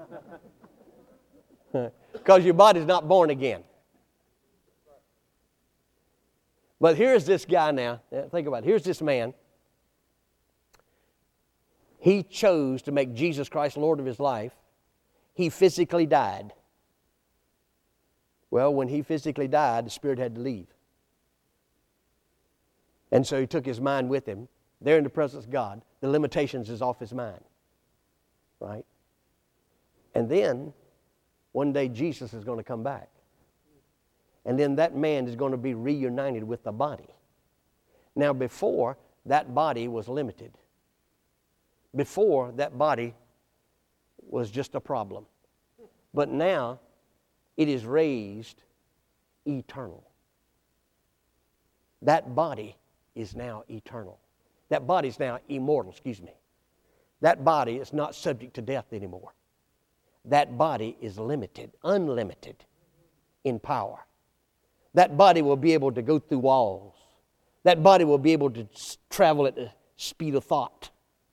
Because your body's not born again. But here's this guy now. Think about it. Here's this man. He chose to make Jesus Christ Lord of his life. He physically died. Well, when he physically died, the spirit had to leave. And so he took his mind with him. There in the presence of God, the limitations is off his mind. Right? And then, one day Jesus is going to come back. And then that man is going to be reunited with the body. Now before, that body was limited. Before, that body was just a problem. But now, it is raised eternal. That body is now eternal. That body is now immortal, excuse me. That body is not subject to death anymore. That body is limited, unlimited in power. That body will be able to go through walls. That body will be able to travel at the speed of thought.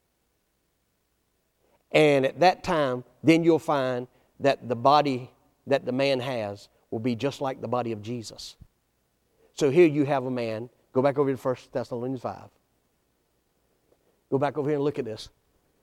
And at that time, then you'll find that the body that the man has will be just like the body of Jesus. So here you have a man. Go back over to First Thessalonians five. Go back over here and look at this.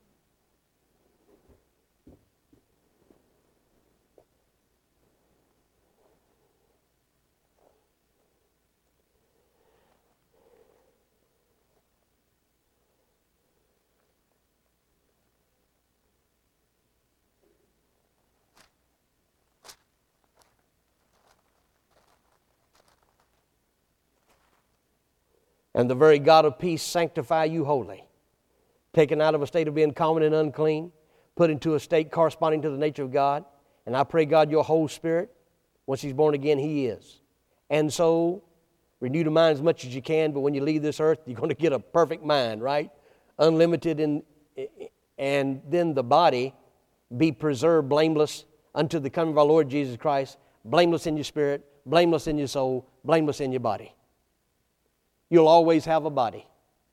And the very God of peace sanctify you wholly, taken out of a state of being common and unclean, put into a state corresponding to the nature of God. And I pray, God, your whole spirit, once he's born again, he is. And so, renew the mind as much as you can, but when you leave this earth, you're going to get a perfect mind, right? Unlimited, in, and then the body be preserved blameless unto the coming of our Lord Jesus Christ, blameless in your spirit, blameless in your soul, blameless in your body. You'll always have a body.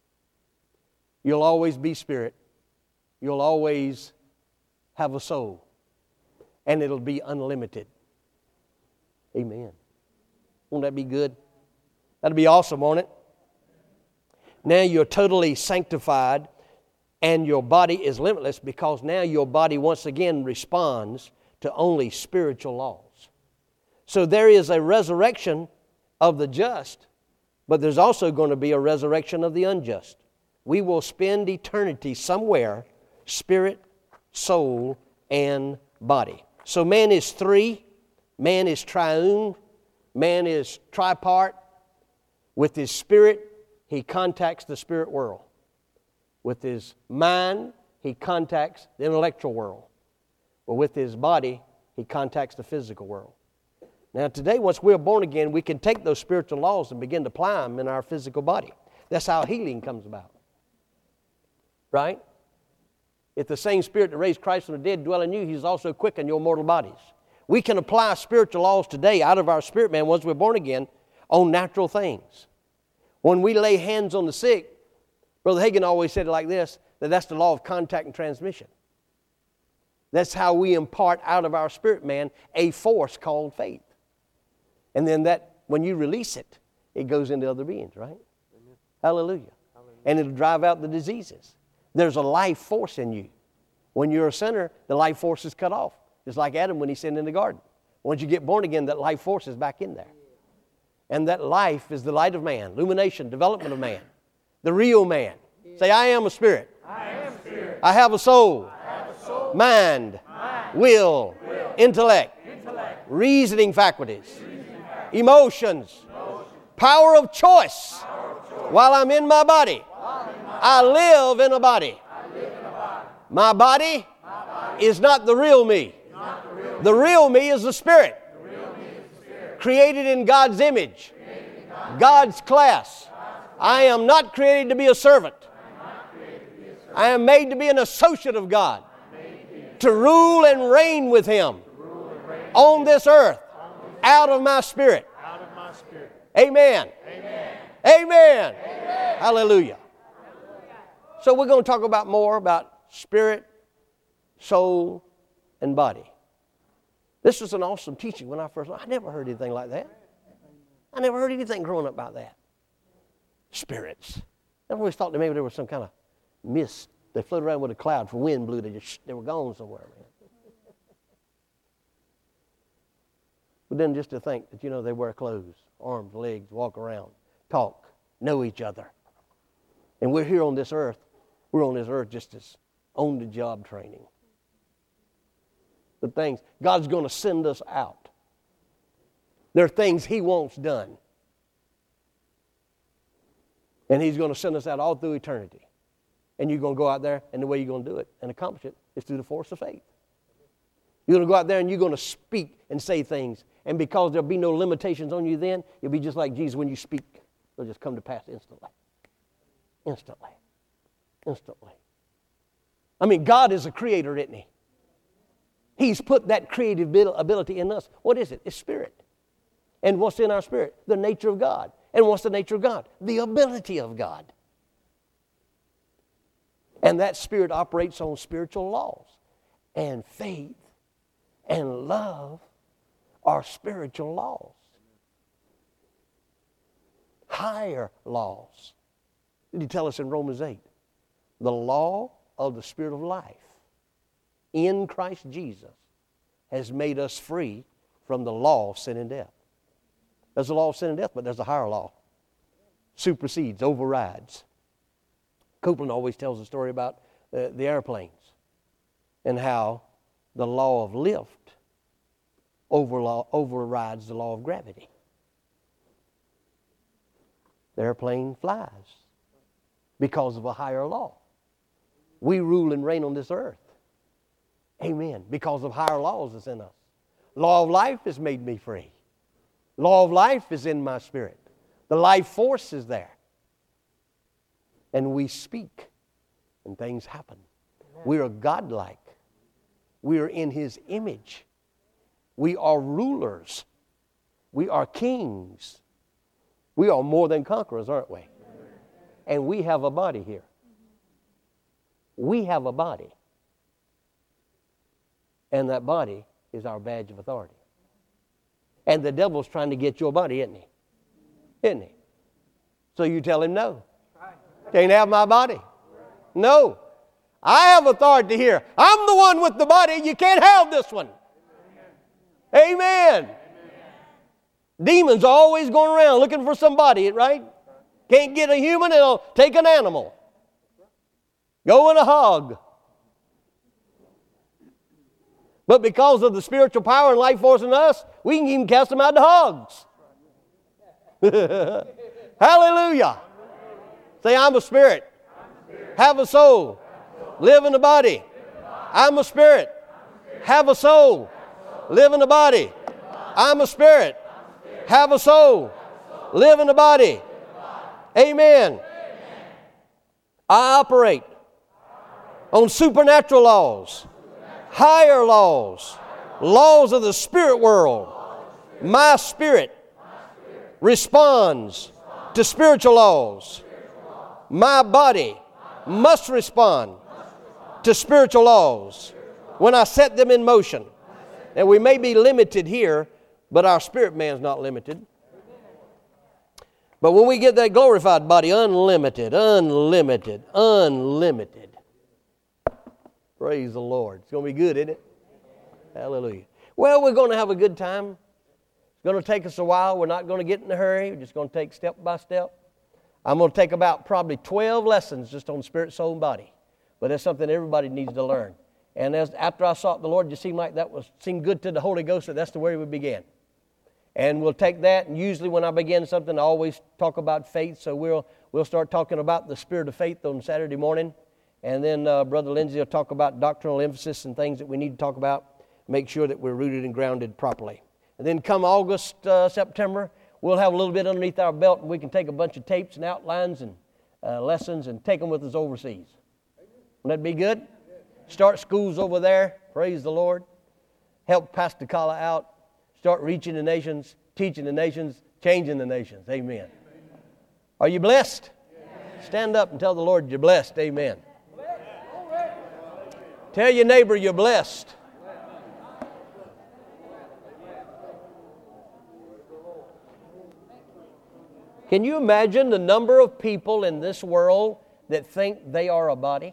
You'll always be spirit. You'll always have a soul. And it'll be unlimited. Amen. Won't that be good? That'll be awesome, won't it? Now you're totally sanctified and your body is limitless because now your body once again responds to only spiritual laws. So there is a resurrection of the just, but there's also going to be a resurrection of the unjust. We will spend eternity somewhere, spirit, soul, and body. So man is three, man is triune, man is tripart. With his spirit, he contacts the spirit world. With his mind, he contacts the intellectual world. But with his body, he contacts the physical world. Now today, once we're born again, we can take those spiritual laws and begin to apply them in our physical body. That's how healing comes about. Right? If the same spirit that raised Christ from the dead dwell in you, he's also quickened your mortal bodies. We can apply spiritual laws today out of our spirit man once we're born again on natural things. When we lay hands on the sick, Brother Hagin always said it like this, that that's the law of contact and transmission. That's how we impart out of our spirit man a force called faith. And then that, when you release it, it goes into other beings, right? Amen. Hallelujah. Hallelujah. And it'll drive out the diseases. There's a life force in you. When you're a sinner, the life force is cut off. Just like Adam when he sinned in the garden. Once you get born again, that life force is back in there. And that life is the light of man, illumination, development of man, the real man. Say, I am a spirit. I am spirit. I have a soul, I have a soul. mind, Mind. will, Will. intellect, Intellect. reasoning faculties, Reasoning faculties. emotions, Emotion. power of choice. Power of choice. While I'm in my body, While in my I live in a body. I live in a body. My body My body is not the real me. is not the real The real me is the spirit, The real me is the spirit. created in God's image, Created in God's God's class. I am not created to be a servant. I am made to be an associate of God, to rule and reign with Him on this earth, out of my spirit. out of my spirit. Amen. Amen. Amen. Hallelujah. So we're going to talk about more about spirit, soul, and body. This was an awesome teaching when I first, I never heard anything like that. I never heard anything growing up about that. Spirits. I always thought that maybe there was some kind of mist. They floated around with a cloud. If the wind blew, they just they were gone somewhere, man. But then just to think that, you know, they wear clothes, arms, legs, walk around, talk, know each other. And we're here on this earth. We're on this earth just as on-the-job training. The things, God's going to send us out. There are things He wants done. And He's going to send us out all through eternity. And you're going to go out there, and the way you're going to do it and accomplish it is through the force of faith. You're going to go out there and you're going to speak and say things. And because there'll be no limitations on you then, you'll be just like Jesus when you speak. They'll just come to pass instantly. Instantly. Instantly. I mean, God is a creator, isn't He? He's put that creative ability in us. What is it? It's spirit. And what's in our spirit? The nature of God. And what's the nature of God? The ability of God. And that spirit operates on spiritual laws. And faith and love are spiritual laws. Higher laws. Did He tell us in Romans eight? The law of the Spirit of life in Christ Jesus has made us free from the law of sin and death. There's a law of sin and death, but there's a higher law. Supersedes, overrides. Copeland always tells a story about uh, the airplanes and how the law of lift overlaw, overrides the law of gravity. The airplane flies because of a higher law. We rule and reign on this earth. Amen. Because of higher laws that's in us. Law of life has made me free. Law of life is in my spirit. The life force is there. And we speak, and things happen. Amen. We are godlike. We are in His image. We are rulers. We are kings. We are more than conquerors, aren't we? Amen. And we have a body here. We have a body. And that body is our badge of authority. And the devil's trying to get your body, isn't he? Isn't he? So you tell him no. Can't have my body. No. I have authority here. I'm the one with the body. You can't have this one. Amen. Amen. Amen. Demons are always going around looking for somebody, right? Can't get a human, they'll take an animal. Go in a hog. But because of the spiritual power and life force in us, we can even cast them out to hogs. Hallelujah. Say, I'm a spirit. Have a soul. Live in the body. I'm a spirit. Have a soul. Live in the body. I'm a spirit. Have a soul. Live in the body. Amen. I operate on supernatural laws, higher laws, laws of the spirit world. My spirit responds to spiritual laws. My body must respond to spiritual laws. when I set them in motion. And we may be limited here, but our spirit man's not limited. But when we get that glorified body, unlimited, unlimited, unlimited. Praise the Lord. It's going to be good, isn't it? Hallelujah. Well, we're going to have a good time. It's going to take us a while. We're not going to get in a hurry. We're just going to take step by step. I'm going to take about probably twelve lessons just on spirit, soul, and body. But that's something everybody needs to learn. And as after I sought the Lord, it just seemed like that was seemed good to the Holy Ghost, that that's the way we began. And we'll take that, and usually when I begin something, I always talk about faith. So we'll we'll start talking about the spirit of faith on Saturday morning. And then uh, Brother Lindsay will talk about doctrinal emphasis and things that we need to talk about. Make sure that we're rooted and grounded properly. And then come August, uh, September, we'll have a little bit underneath our belt, and we can take a bunch of tapes and outlines and uh, lessons and take them with us overseas. Wouldn't that be good? Start schools over there. Praise the Lord. Help Pastor Kala out. Start reaching the nations, teaching the nations, changing the nations. Amen. Are you blessed? Stand up and tell the Lord you're blessed. Amen. Tell your neighbor you're blessed. Can you imagine the number of people in this world that think they are a body?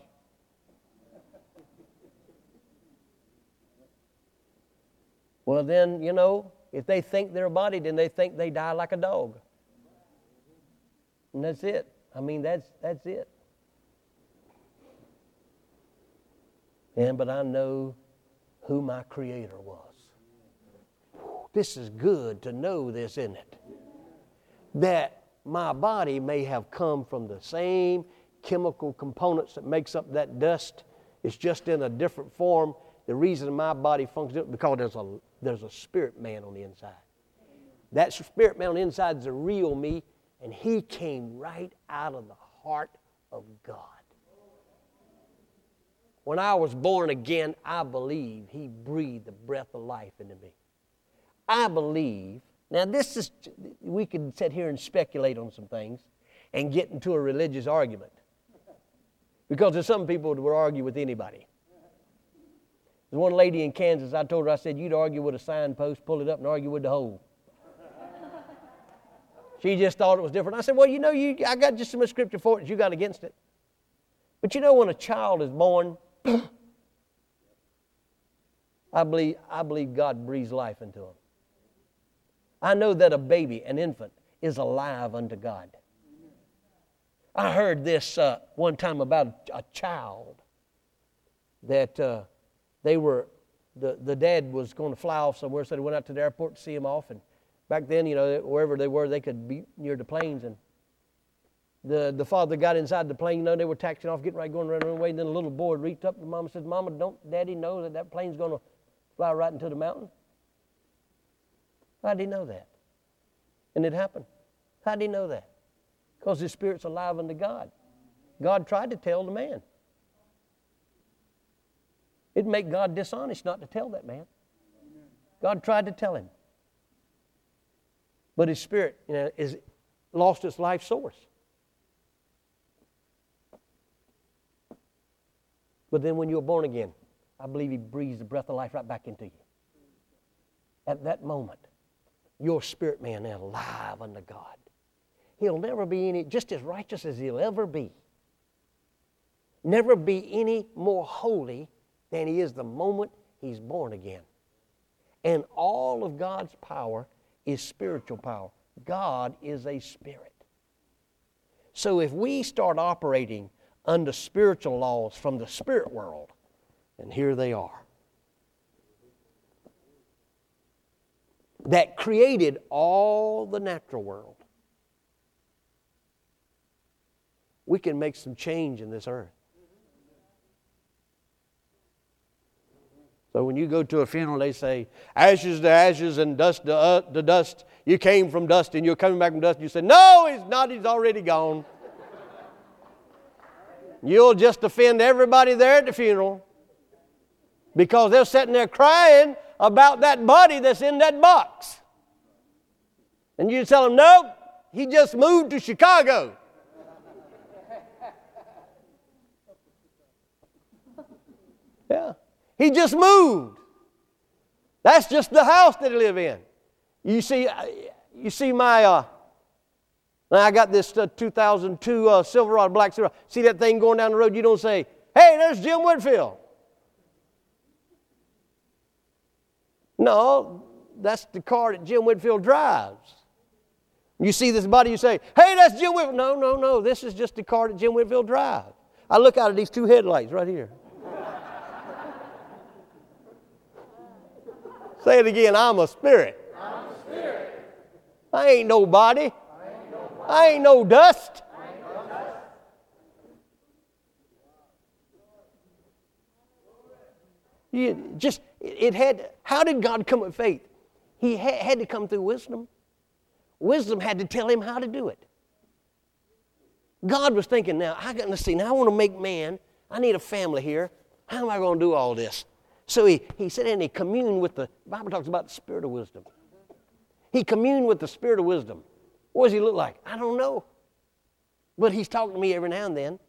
Well, then, you know, if they think they're a body, then they think they die like a dog. And that's it. I mean, that's that's it. And but I know who my Creator was. This is good to know this, isn't it? That my body may have come from the same chemical components that makes up that dust. It's just in a different form. The reason my body functions is because there's a there's a spirit man on the inside. That spirit man on the inside is the real me, and he came right out of the heart of God. When I was born again, I believe he breathed the breath of life into me. I believe, now this is, we could sit here and speculate on some things and get into a religious argument. Because there's some people that would argue with anybody. There's one lady in Kansas, I told her, I said, you'd argue with a signpost, pull it up and argue with the hole. She just thought it was different. I said, well, you know, you, I got just so much scripture for it that you got against it. But you know, when a child is born, I believe, I believe God breathes life into him. I know that a baby, an infant, is alive unto God. I heard this uh, one time about a child that uh, they were, the, the dad was going to fly off somewhere, so they went out to the airport to see him off. And back then, you know, wherever they were, they could be near the planes. And the, the father got inside the plane, you know, they were taxiing off, getting right, going right away. And then a little boy reached up to mom and said, Mama, don't Daddy know that that plane's going to fly right into the mountain? How did he know that? And it happened. How did he know that? Because his spirit's alive unto God. God tried to tell the man. It'd make God dishonest not to tell that man. God tried to tell him. But his spirit, you know, is lost its life source. But then when you're born again, I believe he breathes the breath of life right back into you. At that moment, your spirit man is alive unto God. He'll never be any, just as righteous as he'll ever be. Never be any more holy than he is the moment he's born again. And all of God's power is spiritual power. God is a spirit. So if we start operating under spiritual laws from the spirit world, and here they are, that created all the natural world, we can make some change in this earth. So when you go to a funeral, they say, ashes to ashes and dust to, uh, to dust. You came from dust and you're coming back from dust. You say, no, he's not. He's already gone. You'll just offend everybody there at the funeral because they're sitting there crying about that body that's in that box. And you tell them, no, he just moved to Chicago. Yeah. He just moved. That's just the house that he live in. You see, you see my, uh, I got this uh, two thousand two uh, Silverado, black Silverado. See that thing going down the road? You don't say, hey, there's Jim Whitfield. No, that's the car that Jim Whitfield drives. You see this body, you say, hey, that's Jim Whitfield. No, no, no, this is just the car that Jim Whitfield drives. I look out at these two headlights right here. Say it again, I'm a spirit. I'm a spirit. I ain't nobody. I ain't nobody. I ain't no dust. I ain't no dust. You just, it had, how did God come with faith? He ha- had to come through wisdom. Wisdom had to tell him how to do it. God was thinking, now, I got to see, now I want to make man. I need a family here. How am I going to do all this? So he, he said, and he communed with the, the Bible talks about the spirit of wisdom. He communed with the spirit of wisdom. What does he look like? I don't know. But he's talking to me every now and then.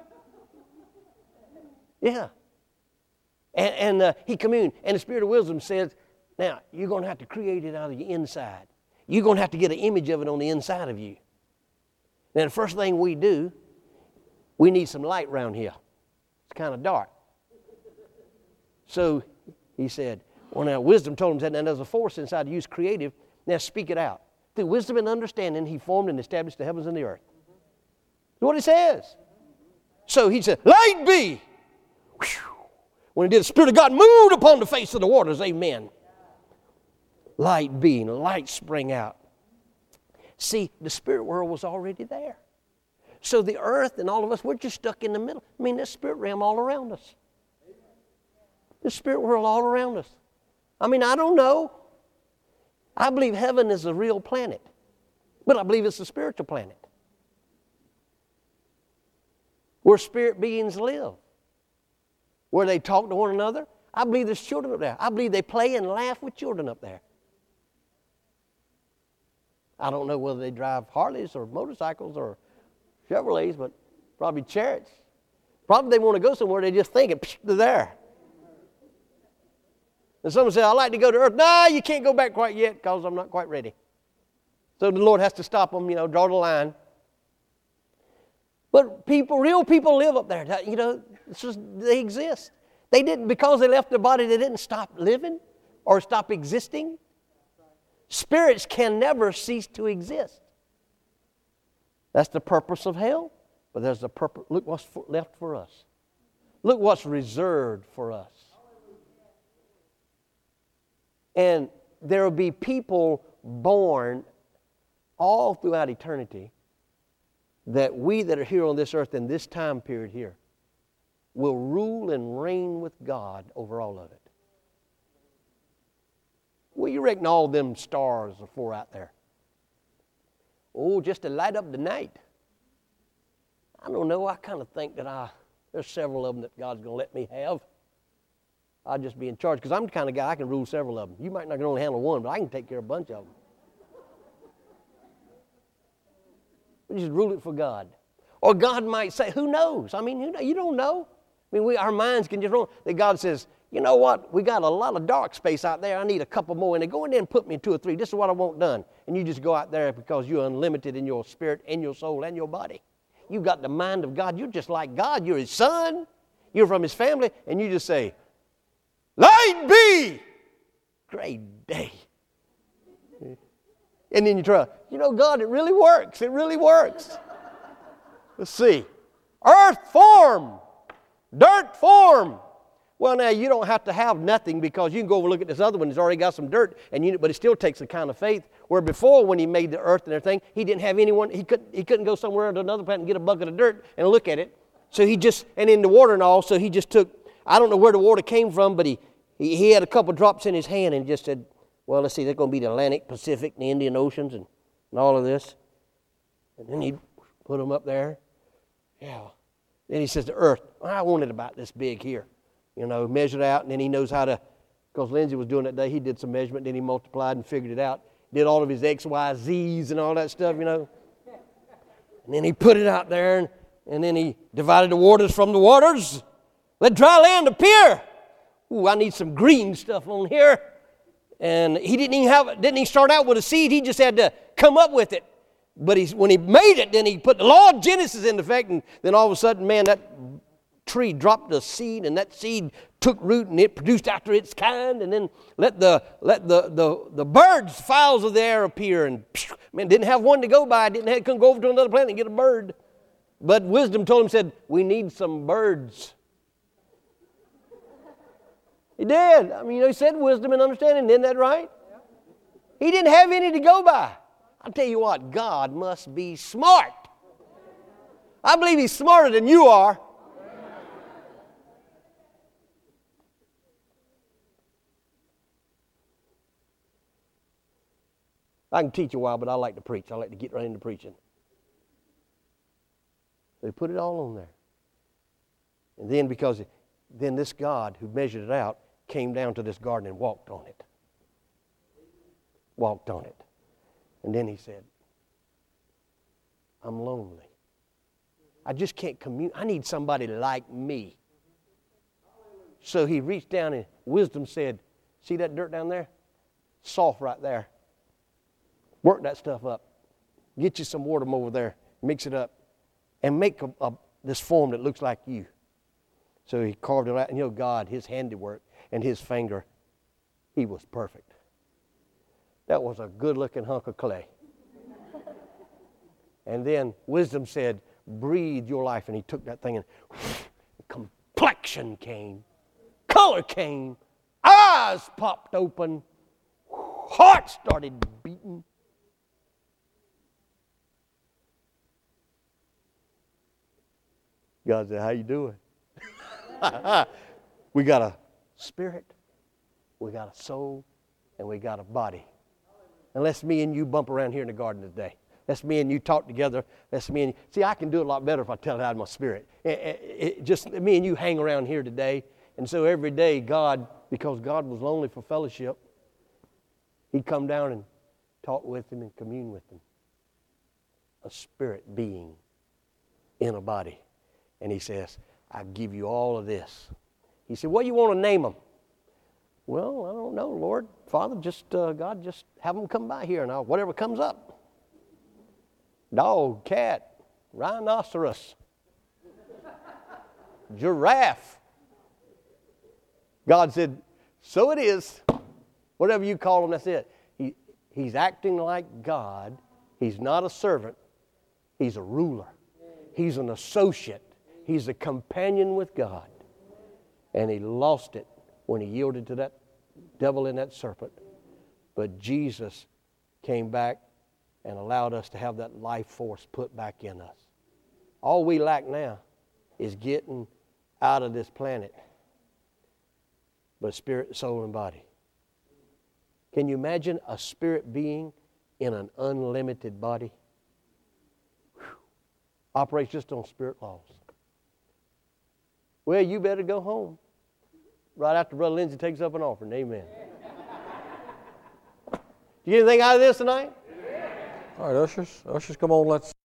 Yeah. And, and uh, he communed. And the spirit of wisdom says, now, you're going to have to create it out of the inside. You're going to have to get an image of it on the inside of you. Now, the first thing we do, we need some light around here. It's kind of dark. So he said, well, now wisdom told him, said, now there's a force inside of you, creative. Now speak it out. Through wisdom and understanding, he formed and established the heavens and the earth. That's what he says. So he said, light be. Whew. When he did, the Spirit of God moved upon the face of the waters. Amen. Light be, and light sprang out. See, the spirit world was already there. So the earth and all of us, we're just stuck in the middle. I mean, there's spirit realm all around us. The spirit world all around us. I mean, I don't know. I believe heaven is a real planet. But I believe it's a spiritual planet. Where spirit beings live. Where they talk to one another. I believe there's children up there. I believe they play and laugh with children up there. I don't know whether they drive Harleys or motorcycles or Chevrolets, but probably Chariots. Probably they want to go somewhere, they just think it, they're there. And someone says, I'd like to go to earth. No, you can't go back quite yet because I'm not quite ready. So the Lord has to stop them, you know, draw the line. But people, real people live up there. You know, it's just, they exist. They didn't, because they left their body, they didn't stop living or stop existing. Spirits can never cease to exist. That's the purpose of hell. But there's the purpose. Look what's for, left for us. Look what's reserved for us. And there will be people born all throughout eternity that we that are here on this earth in this time period here will rule and reign with God over all of it. What do you reckon all them stars are for out there? Oh, just to light up the night. I don't know. I kind of think that I there's several of them that God's going to let me have. I'll just be in charge because I'm the kind of guy I can rule several of them. You might not can only handle one, but I can take care of a bunch of them. We just rule it for God. Or God might say, who knows? I mean, you don't know. I mean, we, our minds can just run. That God says, you know what? We got a lot of dark space out there. I need a couple more. And they go in there and put me in two or three. This is what I want done. And you just go out there because you're unlimited in your spirit and your soul and your body. You've got the mind of God. You're just like God. You're His son. You're from His family. And you just say, light be. Great day. And then you try, you know, God, it really works. It really works. Let's see. Earth form. Dirt form. Well, now, you don't have to have nothing because you can go over and look at this other one. It's already got some dirt, and you, but it still takes a kind of faith. Where before, when He made the earth and everything, He didn't have anyone. He couldn't, he couldn't go somewhere to another planet and get a bucket of dirt and look at it. So He just, and in the water and all, so He just took, I don't know where the water came from, but He, he, he had a couple drops in His hand and just said, well, let's see, they're going to be the Atlantic, Pacific, and the Indian Oceans and, and all of this. And then He put them up there. Yeah. Then He says, the earth, I want it about this big here. You know, measured out, and then He knows how to, because Lindsay was doing that day, he did some measurement, then he multiplied and figured it out. Did all of his X, Y, Z's and all that stuff, you know. And then He put it out there, and, and then He divided the waters from the waters. Let dry land appear. ooh, I need some green stuff on here. And he didn't even have, didn't even start out with a seed. He just had to come up with it. But he, when he made it, then he put the law of Genesis into effect, and then all of a sudden, man, that tree dropped a seed, and that seed took root, and it produced after its kind, and then let the let the the, the birds, fowls of the air appear, and man, didn't have one to go by, didn't have, couldn't go over to another planet and get a bird. But wisdom told him, said, we need some birds. He did. I mean, you know, he said wisdom and understanding, isn't that right? He didn't have any to go by. I'll tell you what, God must be smart. I believe He's smarter than you are. I can teach a while, but I like to preach. I like to get right into preaching. They put it all on there. And then because, then this God who measured it out came down to this garden and walked on it. Walked on it. And then He said, I'm lonely. I just can't commune. I need somebody like me. So He reached down and wisdom said, see that dirt down there? Soft right there. Work that stuff up. Get you some water from over there. Mix it up. And make a, a, this form that looks like you. So He carved it out. And you know, God, His handiwork and His finger, He was perfect. That was a good-looking hunk of clay. And then wisdom said, breathe your life. And He took that thing and complexion came. Color came. Eyes popped open. Heart started beating. God said, how you doing? We got a spirit, we got a soul, and we got a body. Unless me and you bump around here in the garden today. Let's me and you talk together. Let's me and you. See, I can do it a lot better if I tell it out of my spirit. It, it, it, just me and you hang around here today. And so every day God, because God was lonely for fellowship, He'd come down and talk with him and commune with him. A spirit being in a body. And He says, I give you all of this. He said, what do you want to name them? Well, I don't know, Lord. Father, just, uh, God, just have them come by here and I'll, whatever comes up. Dog, cat, rhinoceros, giraffe. God said, so it is. Whatever you call him, that's it. He, he's acting like God. He's not a servant. He's a ruler. He's an associate. He's a companion with God. And he lost it when he yielded to that devil and that serpent. But Jesus came back and allowed us to have that life force put back in us. All we lack now is getting out of this planet. But spirit, soul, and body. Can you imagine a spirit being in an unlimited body? Whew. Operates just on spirit laws. Well, you better go home. Right after Brother Lindsay takes up an offering. Amen. Did you get anything out of this tonight? All right, ushers. Ushers, come on, let's